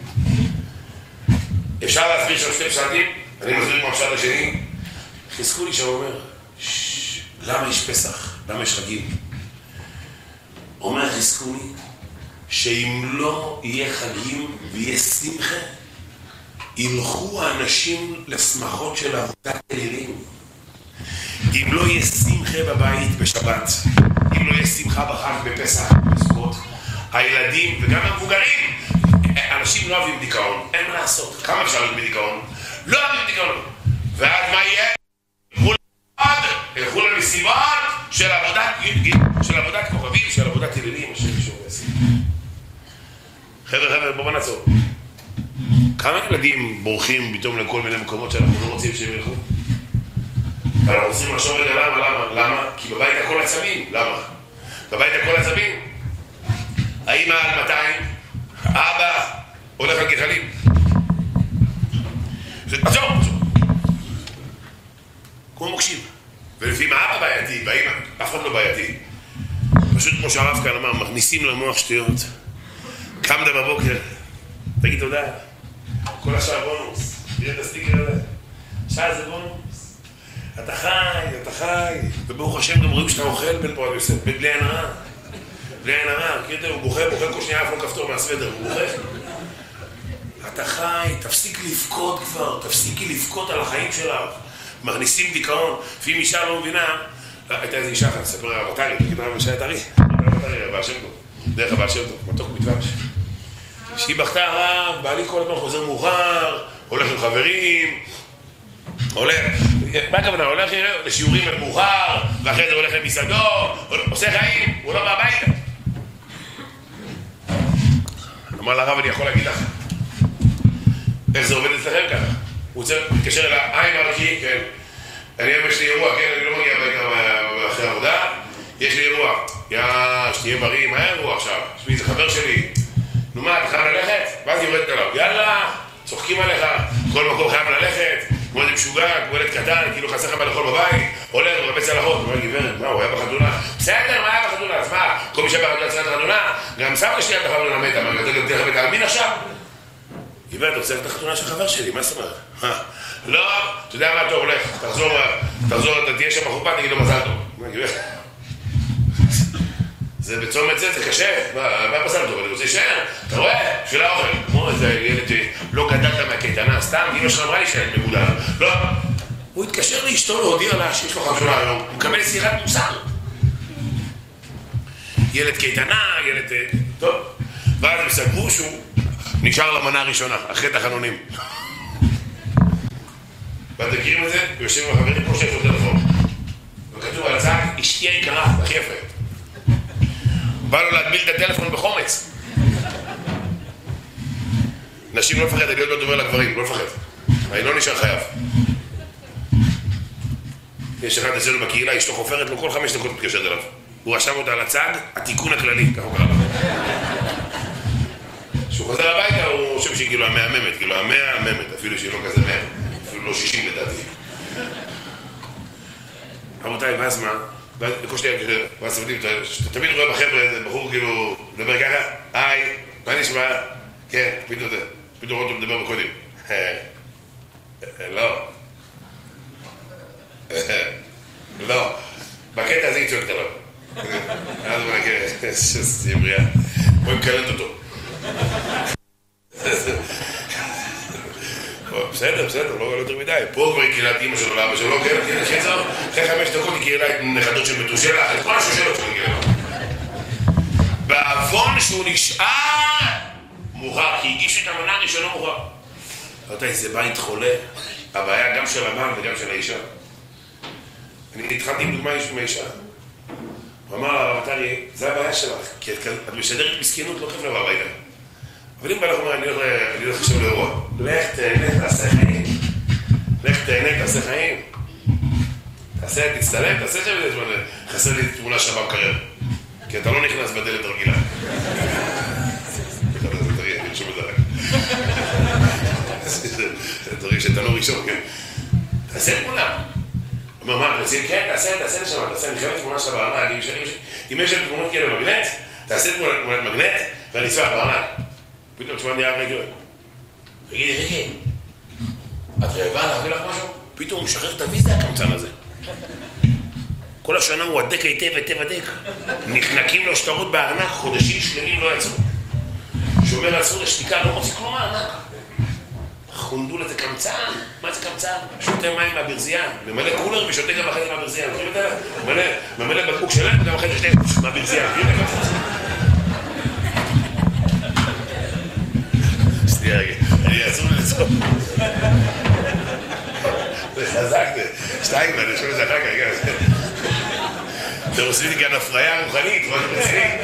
אפשר להסביר שם 2 פסקים? אני מסביר כמו הפשט השני. חיזקוני שם אומר, למה יש פסח? למה יש חגים? אומר חיזקוני, שאם לא יהיה חגים ויהיה שמחה, ילכו האנשים לשמחות של עבודת אלילים. אם לא יהיה שמחה בבית בשבת, אם לא יהיה שמחה בחג בפסח, בסוכות, הילדים וגם המבוגרים, אנשים לא אוהבים דיכאון, אין מה לעשות. כמה אפשר להיות בדיכאון? לא אוהבים דיכאון. ואז מה יהיה? ילכו למסיבות של עבודת כוכבים, של עבודת אלילים, או שמישהו יעשה. חבר'ה, בואו נעצור. כמה ילדים בורחים פתאום לכל מיני מקומות שאנחנו לא רוצים שהם ילכו? אנחנו רוצים לחשוב רגע למה? כי בבית הכל עצבים. למה? בבית הכל עצבים. האמא על 200, האבא הולך על גחלים. עצור. כמו מוקשים. ולפעמים האבא בעייתי, והאמא אף אחד לא בעייתי. פשוט כמו שהרב כאן אמר, מכניסים למוח שטויות. קמת בבוקר, תגיד תודה. כל השעה בונוס. תראה את הסטיקר הזה. שעה זה בונוס. אתה חי. וברוך השם גם רואים שאתה אוכל בן פועל יוסף. בלי עין הרע. הוא בוכה כל שנייה אף לא כפתור מהסוודר. הוא בוכה. אתה חי, תפסיק לבכות כבר. תפסיקי לבכות על החיים שלך. מכניסים דיכאון. ואם אישה לא מבינה, הייתה איזה אישה אחת, ספר הרב עטרי, תגיד רב אישה עטרי. הבעל שם טוב. דרך הבעל שם טוב, מתוק מדבש. שהיא בכתה הרב, בעלי כל הזמן חוזר מאוחר, הולך עם חברים, מה הכוונה? הולך לשיעורים מאוחר, ואחרי זה הולך למסעדות, עושה חיים, הוא לא בא הביתה. אמר לרב, אני יכול להגיד לך, איך זה עובד אצלכם ככה? הוא מתקשר אליי, מרקי, כן. יש לי אירוע, כן, אני לא מגיע הביתה אחרי העבודה, יש לי אירוע. שתהיה בריא, מה האירוע עכשיו? שמי, זה חבר שלי. נו מה, אתה חייב ללכת? ואז היא יורדת עליו, יאללה, צוחקים עליך, כל מקום חייב ללכת, כמו איזה משוגע, כמו ילד קטן, כאילו חסר לך לאכול בבית, הולך, הוא רבץ על החוק, הוא אומר, גברת, מה, הוא היה בחתונה? בסדר, מה היה בחתונה? אז מה, כל מי שהיה בחתונה, גם סבתא שלי היה בחתונה מתה, מה, אתה תלך לבית העלמין עכשיו? גברת, רוצה את החתונה של חבר שלי, מה זאת אומרת? לא, אתה יודע מה, אתה הולך, תחזור, אתה תהיה שם בחופה, תגיד לו מזל טוב. מה, גברת? זה בצומת זה קשה, מה מזל טוב, אני רוצה להישאר, אתה רואה? בשביל האוכל, כמו איזה ילד לא גדלת מהקייטנה, סתם, אמא שלך אמרה לי שאני מגודל, לא, הוא התקשר לאשתו להודיע לה שיש לו חתונה היום, הוא מקבל סירת מוסר. ילד קייטנה, ילד... טוב. ואז הם סגרו שהוא נשאר למנה הראשונה, אחרי תחנונים. ואתם מכירים את זה? הוא יושב עם החברים פה שיש לו טלפון. וכתוב על הצג, אשתי היקרה, הכי יפה. בא לו להגביל את הטלפון בחומץ. נשים לא מפחד, אני עוד לא דובר לגברים, לא מפחד. אני לא נשאר חייב. יש אחד אצלנו בקהילה, אשתו חופרת לו כל 5 דקות מתקשרת אליו. הוא רשם אותה על הצג, התיקון הכללי, ככה הוא קרא לו. כשהוא חוזר הביתה, הוא חושב שהיא כאילו המהממת, כאילו המהממת, אפילו שהיא לא כזה 100, אפילו לא 60 לדעתי. רבותיי, ואז מה? לקושתי, ואז תמיד תמיד רואה בחבר'ה, איזה בחור כאילו, מדבר ככה, היי, מה נשמע? כן, פתאום רואה אותו מדבר בקודים. לא. לא. בקטע הזה היא צועקת עליו. אז הוא אומר, שזה בריאה. בואי מקלט אותו. בסדר, לא יותר מדי. פה כבר היא קהילת אימא שלו לאבא שלו, כן, אחרי 5 דקות היא קהילה את נכדות של מתושלח, את כל השושלות של קהילה. בעוון שהוא נשאר מוכר, כי הגיש את המנה הראשונה מוכר. רבותיי, זה בית חולה. הבעיה גם של הבן וגם של האישה. אני התחלתי עם דוגמה מהאישה. הוא אמר לה, רבותיי, זה הבעיה שלך, כי את משדרת מסכנות, לא כיף לבוא הביתה. אבל אם בא לך אומר, אני הולך עכשיו לאירוע. לך תהנה, תעשה חיים. לך תהנה, תעשה חיים. תצטלם, תעשה שם איזה זמן. חסר לי תמונה שווה מקרר. כי אתה לא נכנס בדלת רגילה. זה תראי, אני חושב את זה רק. זה תראי שתנור ראשון, כן. תעשה תמונה. הוא אומר, מה, אתה עושים? כן, תעשה לשם, אני חייבת תמונה שלה בארנק. אם יש להם תמונות כאלה במגנט, תעשה תמונת מגנט ואני אצלח בארנק. פתאום תשמע נהיה רגל. תגידי, את רעבה להביא לך משהו? פתאום הוא משחרר את הוויזה הקמצן הזה. כל השנה הוא הדק היטב הדק. נחנקים לו שטרות בארנק, חודשים שלמים לא יצאו. שאומר על זכות השתיקה, לא מוציא כלום מהארנק. חונדול איזה קמצן? מה זה קמצן? שותה מים מהברזיין, ממלא קולר ושותה גם אחרי זה מהברזיין. ממלא בקבוק שלם וגם אחרי זה שותה מהברזיין. שנייה רגע, אני אעצור לצור. זה חזק, זה 2, אני חושב את זה אחר כך. אתם עושים לי כאן הפריה רוחנית, מה אתם עושים?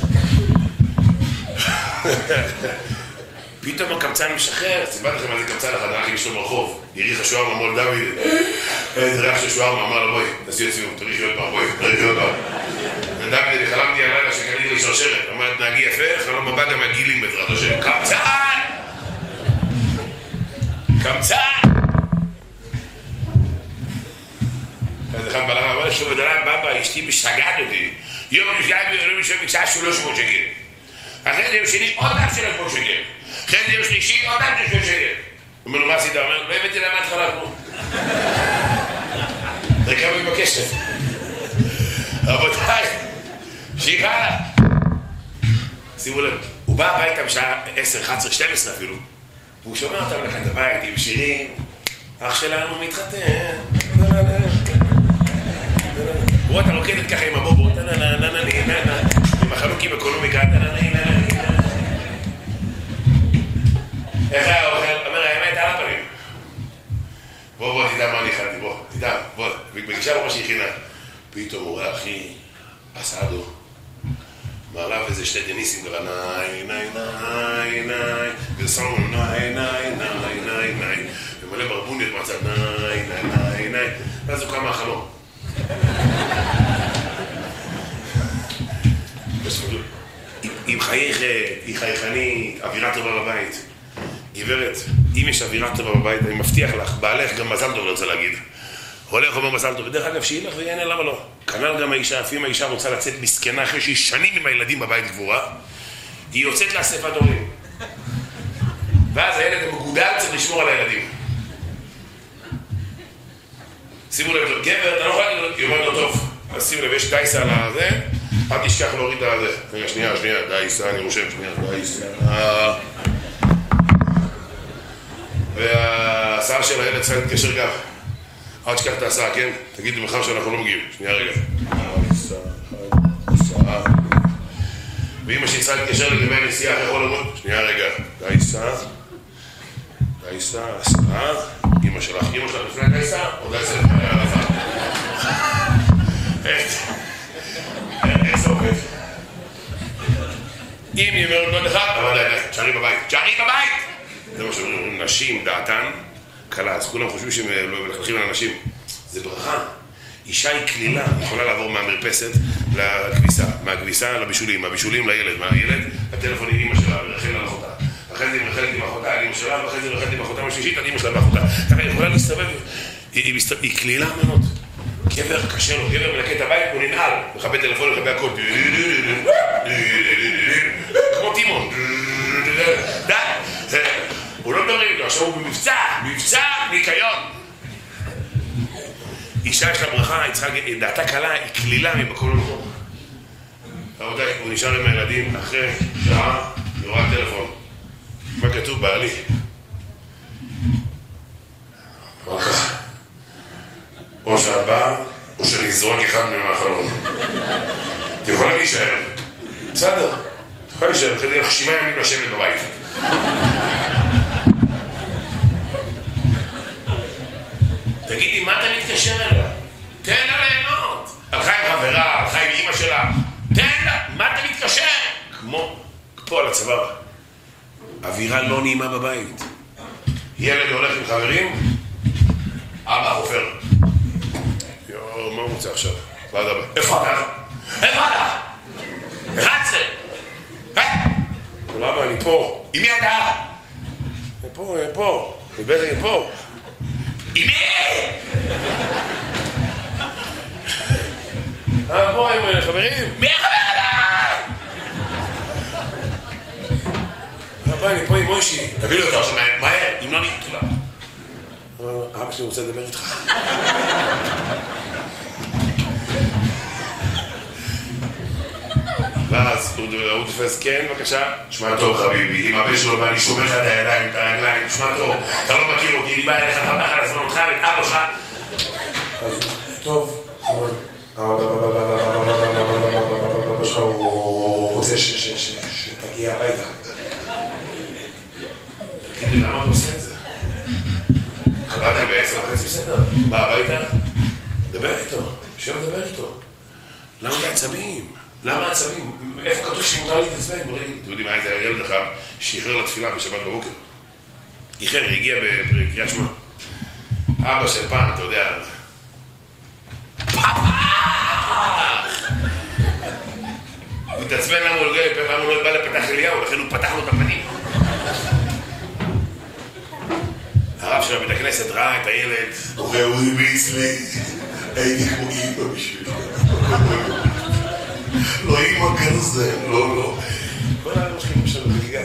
פתאום הקמצן משחרר, סיפרתי לכם מה זה קמצן אחד, רק עם אשתו ברחוב. יריך השוער ממול דוד, איזה ריח של שוער, אמר לו בואי, תעשי את סיום, תריחי עוד פעם, בואי, תריחי עוד פעם. ודוד, אני חלמתי הלילה שקניתי לי שרשרת, אמרת נהגי יפה, חלום הבא גם מהגילים בעזרת השם. קמצן! קמצן! אז אחד בלמה, אמר לשוב בדלם, בבא, אשתי משגעת אותי. יום משגעת ויום משגעת מקצעה 300 שקל. אחרי זה יום שני עוד אף 300 שקל. אחרי זה יום שלישי עוד אף 300 שקל. הוא אומר לו, מה עשית? הוא אומר, לא הבאתי להם מההתחלה כלום. זה כמה מבקשת. רבותיי, שיחה לה. שימו לב, הוא בא הביתה בשעה 10, 11, 12 אפילו. והוא שומע אותם לכאן את הבית עם שירים. אח שלנו מתחתן. רואה אתה רוקדת ככה עם הבובו. עם החלוקים אקונומיקה. איך היה אוכל? אומר, האמת על הפנים. בוא, תדע מה אני הכנתי, בוא. בגישה ממש הכינה. פתאום הוא רואה, אחי, אסדו. מעליו איזה 2 דניסים ככה, ניי, וזה סלומון, ניי, ומלא ברבוניות מהצד, ניי, ואז הוא קם מהחלום. היא מחייכת, היא חייכנית, אווירה טובה בבית. גברת, אם יש אווירה טובה בבית, אני מבטיח לך, בעלך גם מזל טוב לא רוצה להגיד. הולך אומר מזל טוב, ודרך אגב שהיא לך ויענה למה לא. כנ"ל גם האישה, לפעמים האישה רוצה לצאת מסכנה אחרי שהיא שנים עם הילדים בבית גבורה, היא יוצאת לאספת הורים. ואז הילד המגודל צריך לשמור על הילדים. שימו לב, גבר, אתה לא יכול להגיד לו, היא אומרת לו טוב, אז שימו לב, יש דייסה על הזה, אל תשכח להוריד את הזה. רגע, שנייה, דייסה, אני רושם, דייסה. והשיער של הילד צריך להתקשר גם. עד שכח את ההסעה, כן? תגיד לי מחר שאנחנו לא מגיעים. שנייה רגע. ואמא שיצאה להתקשר לגבי הנסיעה אחרי כל המון. שנייה רגע. דייסה, הסעה. אמא שלך לפני הדייסה? או דייסה לפני הערפה? איך זה עובד? אם ימרד לא לך, אבל תשארי בבית. זה מה שאומרים, נשים דעתן קלה, אז כולם חושבים שהם מלכלכים על אנשים. זה ברכה. אישה היא כלילה, היא יכולה לעבור מהמרפסת לכביסה, מהכביסה לבישולים, מהבישולים לילד, מהילד לטלפון עם אמא שלה, ולכן על אחותה. אחרי זה היא מלכלת עם אחותה על אמא שלה, ואחרי זה היא מלכלת עם אחותה השלישית על אמא שלה ואחותה. היא יכולה להסתובב, היא כלילה מאוד. גבר קשה לו, גבר מנקה את הבית, הוא ננעל, מכבה טלפון, מכבה הכל. כמו טימון. די, הוא לא מדברים איתו, עכשיו הוא במבצע ניקיון. אישה יש לה ברכה, דעתה קלה, היא כלילה מבכל מקום. רבותיי, הוא נשאר עם הילדים אחרי שעה, היא רואה טלפון. מה כתוב בעלי? מה ככה? או שאת באה, או שאני אזרוק אחד מהחלון. את יכולה להישאר. בסדר. את יכולה להישאר, כדי לך 7 ימים לשבת בבית. תגידי, מה אתה מתקשר אליה? תן לה ליהנות. הלכה עם חברה, הלכה עם אמא שלה. תן לה, מה אתה מתקשר? כמו פה על הצוואר. אווירה לא נעימה בבית. ילד הולך עם חברים, אבא חופר. מה הוא מוצא עכשיו? ועד הבא. איפה אתה? איפה אתה? 11! למה? אני פה. עם מי אתה? אני פה. אני בטח פה. עם מי? פה עם חברים. מי החבר עליי? אני פה עם מוישי. תביא לי אותו עכשיו מהר. אם לא נקטולה. אבא שלי רוצה לדבר איתך. ואז הוא תופס, כן, בבקשה. שמע טוב חביבי, אם הבן שלו בא, אני שומר לך את הידיים, את הרגליים, שמע טוב, אתה לא מכיר אותי, אני בא אליך, אתה בא על הזמן אותך ואת אבא שלך. טוב, אבא שלך הוא רוצה שתגיע הביתה. תגיד לי, למה אתה עושה את זה? קבלת ב10:30 בסדר? בא הביתה? דבר איתו, יושב לדבר איתו. למה עצבים? למה עצבים? איפה כתוב שמותר להתעצבן? אתם יודעים מה, זה היה ילד אחד שאיחר לתפילה בשבת בבוקר. איחר, הגיע בקריאת שמע. אבא של פעם, אתה יודע. פאפה! הוא התעצבן למה הוא לא בא לפתח אליהו, לכן הוא פתח לו את הפנים. הרב של בית הכנסת ראה את הילד, והוא הביץ לי, הייתי כמו אימא בשביל. לא אימא כזה, לא. כל הולכים שלנו בגיגה.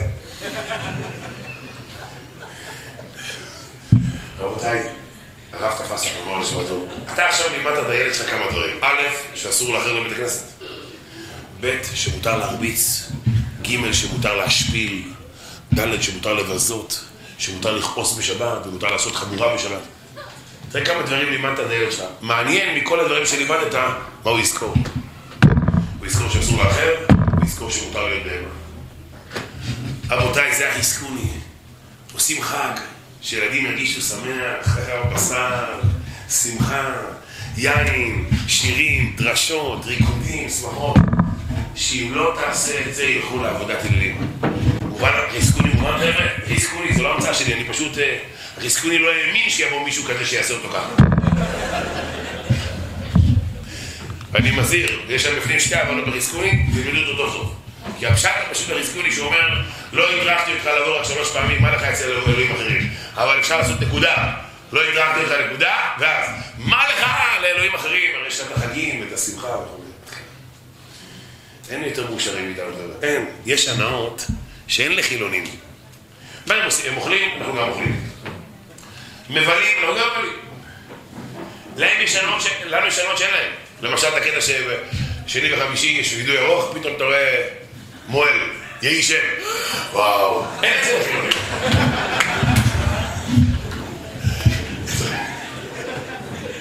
רבותיי, הרב תפס לך, אמר לשבתו. אתה עכשיו לימדת את הילד שלך כמה דברים. א', שאסור לאחר לבית הכנסת. ב', שמותר להרביץ. ג', שמותר להשפיל. ד', שמותר לבזות. שמותר לכעוס בשבת, ומותר לעשות חמורה בשבת. תראה כמה דברים לימדת את הילד שלך. מעניין מכל הדברים שלימדת, מה הוא יזכור. הוא יזכור שאסור לאחר, הוא יזכור שמותר להיות בהמה. רבותיי, זה החזקוני. עושים חג, שילדים ירגישו שמח, חגר בשר, שמחה, יין, שירים, דרשות, ריקודים, שמחות. שאם לא תעשה את זה, ילכו לעבודת אלילים. מובן, החזקוני, חבר'ה, החזקוני, זו לא המצאה שלי, אני פשוט, החזקוני לא האמין שיבוא מישהו כזה שיעשה אותו ככה. ואני מזהיר, יש שם לפני 2 הבנות בחזקוני, תלמדו אותו טוב טוב. כי הפשט פשוט בחזקוני שאומר, לא הדרכתי אותך לעבור רק 3 פעמים, מה לך אצל אלוהים אחרים? אבל אפשר לעשות נקודה. לא הדרכתי אותך נקודה, ואז, מה לך לאלוהים אחרים? הרי יש את החגים ואת השמחה וכו'. אין יותר מאושרים מאיתנו. אין, יש הנאות שאין לחילונים. מה הם עושים? הם אוכלים, אנחנו גם אוכלים. מבלים, אנחנו גם מבלים. לנו יש הנאות שאין להם. למשל, את הקטע שני וחמישי יש וידוי ארוך, פתאום אתה רואה מועל, יהי שם. וואו, אין את זה לחילונים.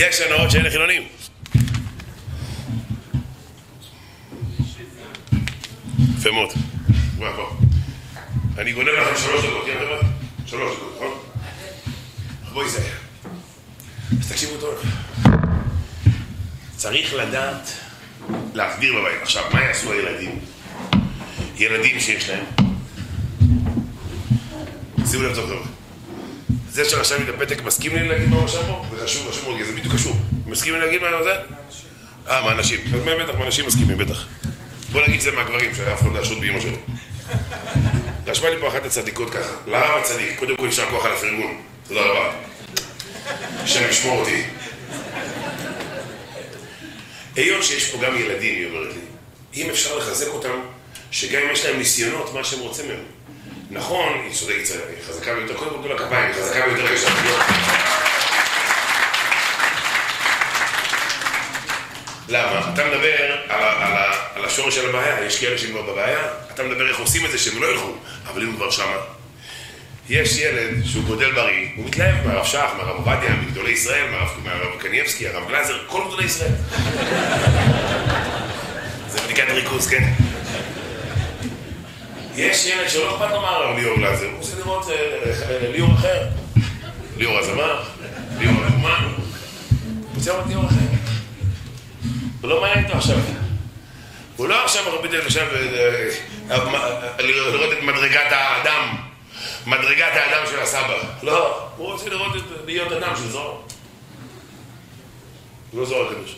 יש הנאות שאין לחילונים. יפה מאוד. אני גונב לכם 3 דקות, כן חבר'ה? 3 דקות, נכון? בואי זה. אז תקשיבו טוב. צריך לדעת להחדיר בבית. עכשיו, מה יעשו הילדים? ילדים שיש להם. שימו לב טוב חבר'ה. זה שרשם לי את הפתק, מסכים לי להגיד מה הוא רשם פה? זה חשוב, חשוב מאוד, זה בדיוק קשור. מסכים לי להגיד מה זה? מהנשים. בטח, מהנשים מסכימים, בטח. בוא נגיד זה מהגברים, שהיה אף אחד להשרות באמא שלו. רשמה לי פה אחת הצדיקות ככה. לרב הצדיק, קודם כל נשאר כוח על הפרגון. תודה רבה. השם ישמור אותי. היות שיש פה גם ילדים, היא אומרת לי, אם אפשר לחזק אותם, שגם אם יש להם ניסיונות, מה שהם רוצים מהם. נכון, היא צודקת, היא חזקה ביותר, קודם כל לכפיים, היא חזקה ביותר קשה. למה? אתה מדבר על השורש של הבעיה, יש כאלה שהם כבר בבעיה, אתה מדבר איך עושים את זה שהם לא ילכו, אבל אם הוא כבר שמה. יש ילד שהוא גודל בריא, הוא מתלהב מהרב שח, מהרב עובדיה, מגדולי ישראל, מהרב קניאבסקי, הרב גלזר, כל גדולי ישראל. זה בדיקת ריכוז, כן? יש ילד שלא אכפת לו מהרב ליאור גלזר, הוא רוצה לראות ליאור אחר. ליאור הזמר, ליאור הדוגמן, הוא רוצה לראות ליאור אחר. הוא לא מעניין איתו עכשיו. הוא לא עכשיו מרביד עכשיו לראות את מדרגת האדם. מדרגת האדם של הסבא. לא, הוא רוצה לראות את להיות אדם של זוהר. לא זוהר הקדוש.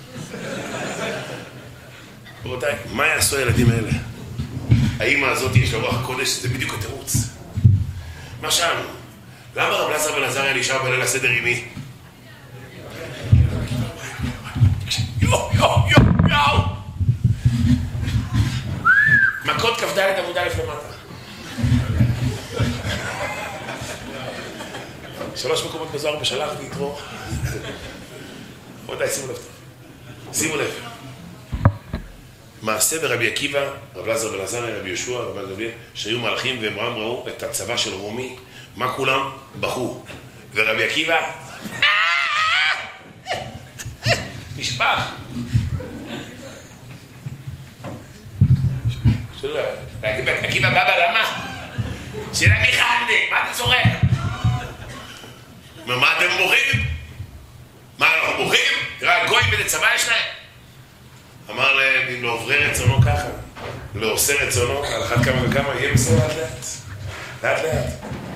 רבותיי, מה יעשו הילדים האלה? האמא הזאת יש לה רוח הקודש, זה בדיוק התירוץ. מה שאלנו? למה רב אלעזר בן עזריה נשאר בליל הסדר עם מי? יו! מכות כ"ד עמוד א' למטה. 3 מקומות בזוהר בשלח ויתרו. רבותיי, שימו לב. שימו לב. מעשה ברבי עקיבא, רב אלעזר בן עזריה, רבי יהושע, רבי גמליאל, שהיו מלאכים והם ראו את הצבא של רומי. מה כולם? בכו. ורבי עקיבא נשפך. עקיבא בא ברמה. שאלה מי חנדה? מה אתה צורק? מה אתם בוכים? מה אנחנו בוכים? תראה, גוי בדי צבא יש להם. אמר להם, אם לא עוברי רצונו ככה, לא עושה רצונו, על אחת כמה וכמה, יהיה בסדר לאט לאט. לאט לאט.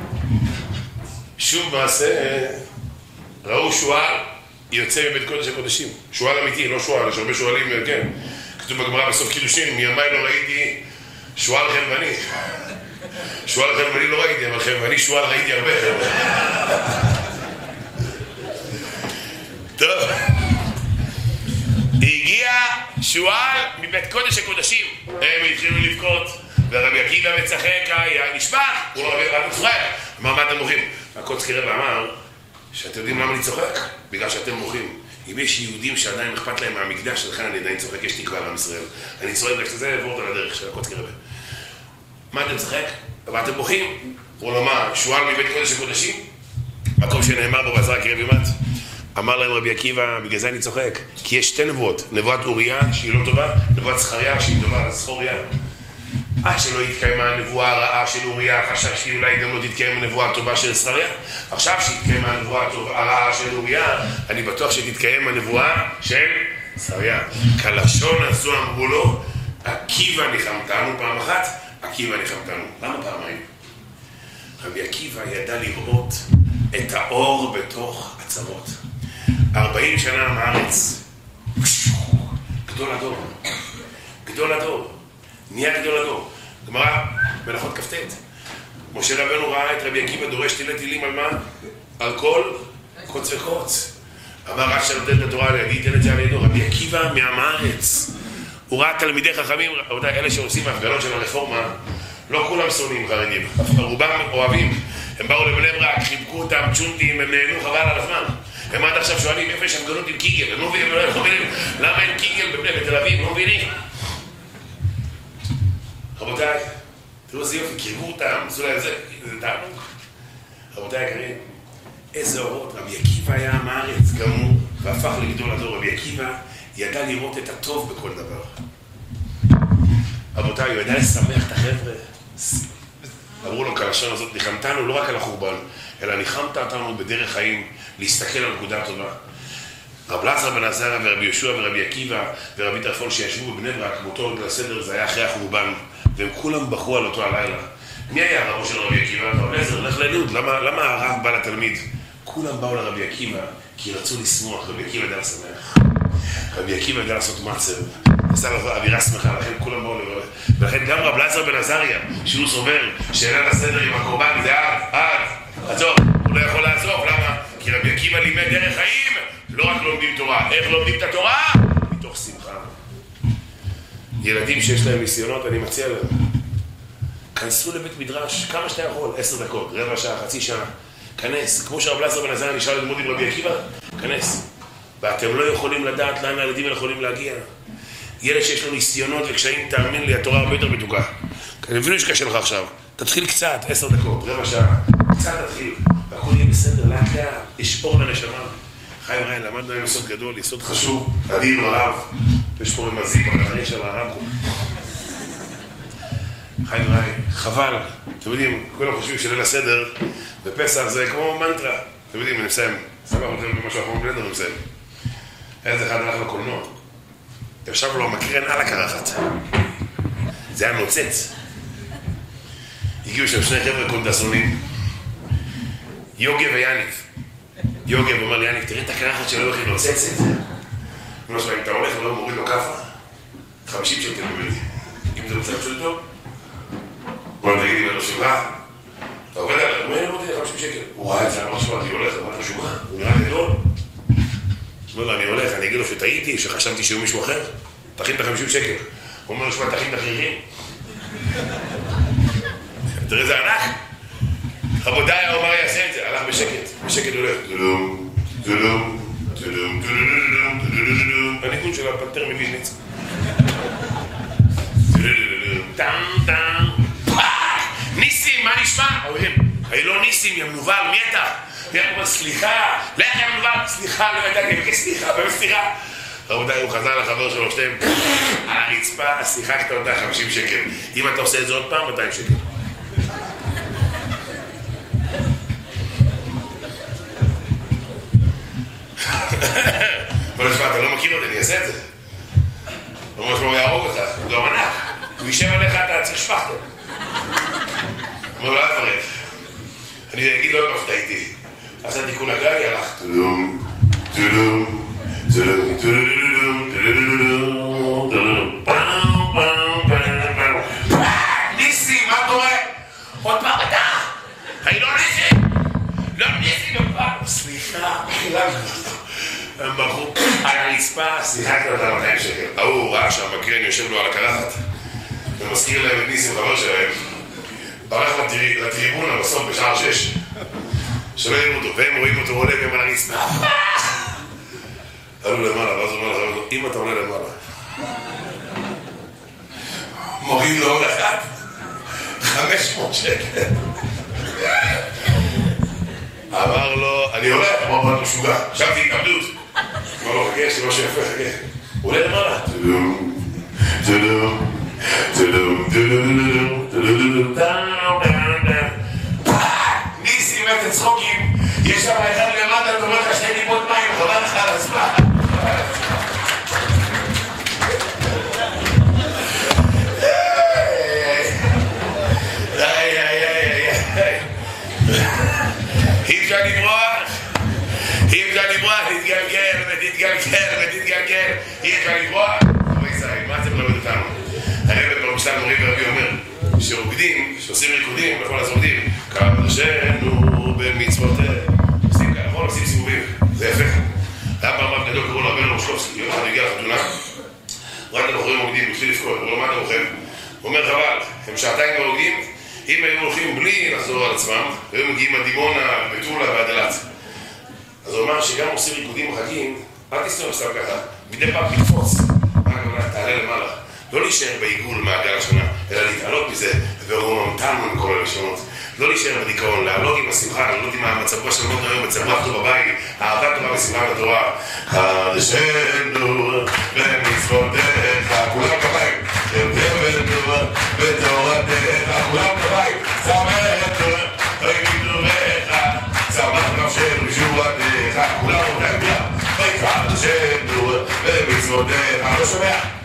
שוב מעשה, ראו שועל, יוצא מבית קודש הקודשים. שועל אמיתי, לא שועל, יש הרבה שועלים, כן. כתוב בגמרא בסוף קידושין, מימיי לא ראיתי שועל חלבני. שועל חלבני לא ראיתי, אבל חלבני שועל ראיתי הרבה. טוב. הגיע שועל מבית קודש הקודשים. הם התחילו לבכות, ורבי עקיבא מצחק, נשבע, הוא לא רבי צוחק. אמר, מה אתם מוחים? הקוצקי רב אמר, שאתם יודעים למה אני צוחק? בגלל שאתם מוחים. אם יש יהודים שעדיין אכפת להם מהמקדש, לכן אני עדיין צוחק, יש תקווה לעם ישראל. אני צוחק בגלל שזה עבור על הדרך של הקוצקי רב. מה אתם צוחק? אבל אתם מוחים? הוא לא מה, שועל מבית קודש הקודשים? מקום שנאמר בו בעזרא קרב ימת. אמר להם רבי עקיבא, בגלל זה אני צוחק, כי יש 2 נבואות, נבואת אוריה שהיא לא טובה, נבואת זכריה שהיא טובה, זכוריה. עד שלא יתקיימה הנבואה הרעה של אוריה, חשב שאולי גם לא תתקיים הנבואה הטובה של זכריה. עכשיו שהתקיימה הנבואה הרעה של אוריה, אני בטוח שתתקיים הנבואה של זכריה. כלשון הזו אמרו לו, עקיבא ניחמתנו פעם אחת, עקיבא ניחמתנו. למה פעמיים? רבי עקיבא ידע לראות את האור בתוך עצמות. 40 שנה מארץ, גדול הדור, גדול הדור, נהיה גדול הדור. גמרא, מלאכות כ"ט. משה רבנו ראה את רבי עקיבא דורש תילי תילים על מה? על כל קוץ וקוץ. אמר רק שנותן את התורה להגיד, תן את זה על ידו. רבי עקיבא מעם הארץ. הוא ראה תלמידי חכמים, אלה שעושים ההפגנות של הרפורמה, לא כולם שונאים חרדים, רובם אוהבים. הם באו לבני ברק, חיבקו אותם, צ'ונטים, הם נהנו חבל על הזמן. הם עד עכשיו שואלים איפה יש הפגנות עם קיגל, הם לא מבינים למה אין קיגל בתל אביב, לא מבינים. רבותיי, תראו איזה יופי, קירבו אותם, עשו להם זה תענוג. רבותיי היקרים, איזה אורות, רבי עקיבא היה מהארץ, גם הוא והפך לגדול הדור. רבי עקיבא ידע לראות את הטוב בכל דבר. רבותיי, הוא ידע לשמח את החבר'ה. אמרו לו כלשון הזאת, ניחמתנו לא רק על החורבן, אלא ניחמת אותנו בדרך חיים, להסתכל על נקודה טובה. רב אלעזר בן עזריה ורבי יהושע ורבי עקיבא ורבי טרפון שישבו בבני ברק, באותו רגע הסדר, זה היה אחרי החורבן, והם כולם בחרו על אותו הלילה. מי היה הרב של רבי עקיבא? רב אלעזר, לך ללוד, למה הרב בא לתלמיד? כולם באו לרבי עקיבא, כי רצו לשמוח, רבי עקיבא ידע לשמח. רבי עקיבא ידע לעשות מצב, עשה לו אווירה שמחה, לכן כולם באו לרבי. ולכן גם רב אלעזר בן עזריה, שהוא סובר שאלה לסדר עם הקורבן, זה עזוב, הוא לא יכול לעזוב, למה? כי רבי עקיבא לימד דרך חיים, לא רק לומדים תורה. איך לומדים את התורה? מתוך שמחה. ילדים שיש להם ניסיונות, אני מציע להם, כנסו לבית מדרש, כמה שאתה יכול, 10 דקות, רבע שעה, חצי שעה, כנס, כמו שרב אלעזר בן עזריה נשאר ללמוד עם רבי עקיבא, כנס. ואתם לא יכולים לדעת לאן הילדים יכולים להגיע. ילד שיש לו ניסיונות וקשיים, תאמין לי, התורה הרבה יותר מתוקה. אני מבין שקשה לך עכשיו, תתחיל קצת, 10 דקות, רבע שעה, קצת תתחיל, והכל יהיה בסדר, לאט לאט, יש אור לנשמה. חיים רעי, למדנו היום יסוד גדול, יסוד חשוב, אדיר רב, יש פה רמזים, אבל יש על הרב. חיים רעי, חבל, אתם יודעים, כולם חושבים שליל הסדר בפסח זה כמו מנטרה. אתם יודעים, אני מסיים, סבבה אותם במשהו אחרון בלדר, אני מסיים. איזה אחד הלך לקולנוע, ישב לו מקרן על הקרחת, זה היה נוצץ. הגיעו שם שני חבר'ה קונדסונים, יוגב ויאניב. יוגב אומר לי, יאניב, תראי את הקרחת שלו, איך היא נוצצת. הוא אומר שלו, אם אתה הולך ולא מוריד לו כפה, 50 שקל מביא. אם זה רוצה לפשוט טוב, בוא תגיד לי לו שבעה, אתה עובד עליו, הוא אין לי 50 שקל. הוא ראה את זה, אמר שבוע, אני הולך, אמר לו שבעה, הוא נראה גדול. הוא אומר לו, אני הולך, אני אגיד לו שטעיתי, שחשבתי שהוא מישהו אחר, תכין את 50 שקל. הוא אומר לו, שבוע, תכין את החירים. תראה, זה ענק. רבותיי, הוא אמר, יעשה את זה, הלך בשקט, בשקט הולך. דלום, דלום, דלום, דלום, דלום, הניגון של הפנתר מוויז'ניץ. טם, טם, ניסים, מה נשמע? אומרים, אני לא ניסים, יא מנוול, מי אתה? מי אתה אומר, סליחה, לך יא מנוול, סליחה, לא ידעתי, אני מבקש סליחה, באמת סליחה. רבותיי, הוא חזר לחבר שלו, שתיים, על הרצפה, שיחקת אותה 50 שקל. אם אתה עושה את זה עוד פעם, 200 שקל. בוא נשמע, אתה לא מכיר אותי, אני אעשה את זה. הוא אומר שהוא יהרוג אותך, הוא גם ענק. הוא יישב עליך, אתה צריך שפחתו. הוא אומר, לא אתברף. אני אגיד לו, לא טעיתי. עשה תיקון הגלי, הלך. תלום, תלום, תלום, תלום, תלום, תלום, ניסים, מה קורה? עוד פעם אתה? אני לא ניסים. לא ניסים, סליחה, חילם. הם ברחו על הרצפה, שיחקת אותה 200 שקל. הוא ראה שהמקרן יושב לו על הקרחת ומזכיר להם את ניסים חבר שלהם. הולך לטריבונה בסוף בשער 6 שלא יראו אותו, והם רואים אותו עולה והם על הרצפה. עלו למעלה, ואז הוא אומר לך, אם אתה עולה למעלה מוריד לו עוד אחד 500 שקל. אמר לו, אני הולך, אמר לו, משוגע, שבתי התאבדות. אמר לו, חכה, יש לי משהו יפה, חכה. הוא עולה למעלה. תלום, תלום, תלום, תלום, תלום, ניסים, אתם צחוקים, יש שם אחד למטה, אתה אומר לך 2 טיפות מים, חבל לך על הזמן. אי אפשר לברוח, תתגלגל ותתגלגל, אי אפשר לברוח. רבי ישראל, מה אתם מלמד אותנו? הרב במשל מורי ורבי אומר, שרוקדים, שעושים ריקודים, בכל הזרוקדים, קדשנו במצוותיו. עושים כאלה, נכון? עושים סיבובים, זה יפה. היה פעם רב גדול, קראו לו רבנו מושלובסקי, יום אחד הגיע לחתונה, רק הבחורים רוקדים, בשביל לפקוד, הוא לא מה אתה רוכב? הוא אומר, חבל, הם שעתיים רוקדים, אם היו הולכים בלי לחזור על עצמם, היו מגיעים עד דימונה, מטולה ועד אילת. אז הוא אמר שגם עושים ריקודים בחגים, אל תסתום סתם ככה, מדי פעם לקפוץ, מה הכוונה? תעלה למעלה. לא להישאר בעיגול מעגל השנה, אלא להתעלות מזה, ורוממתנו עם כל הלשונות. לא להישאר בדיכאון, לעלות עם השמחה, לעלות עם המצב רוח של מות היום, מצב רוח טוב בבית, אהבת תורה ושמחה לתורה. קדשנו במצוותיך, כולם בבית, תבדו בתורתך, כולם בבית, שמח בגידוריך, שמח נפשנו בשורתך, כולם בבית, קדשנו במצוותיך, לא שומע?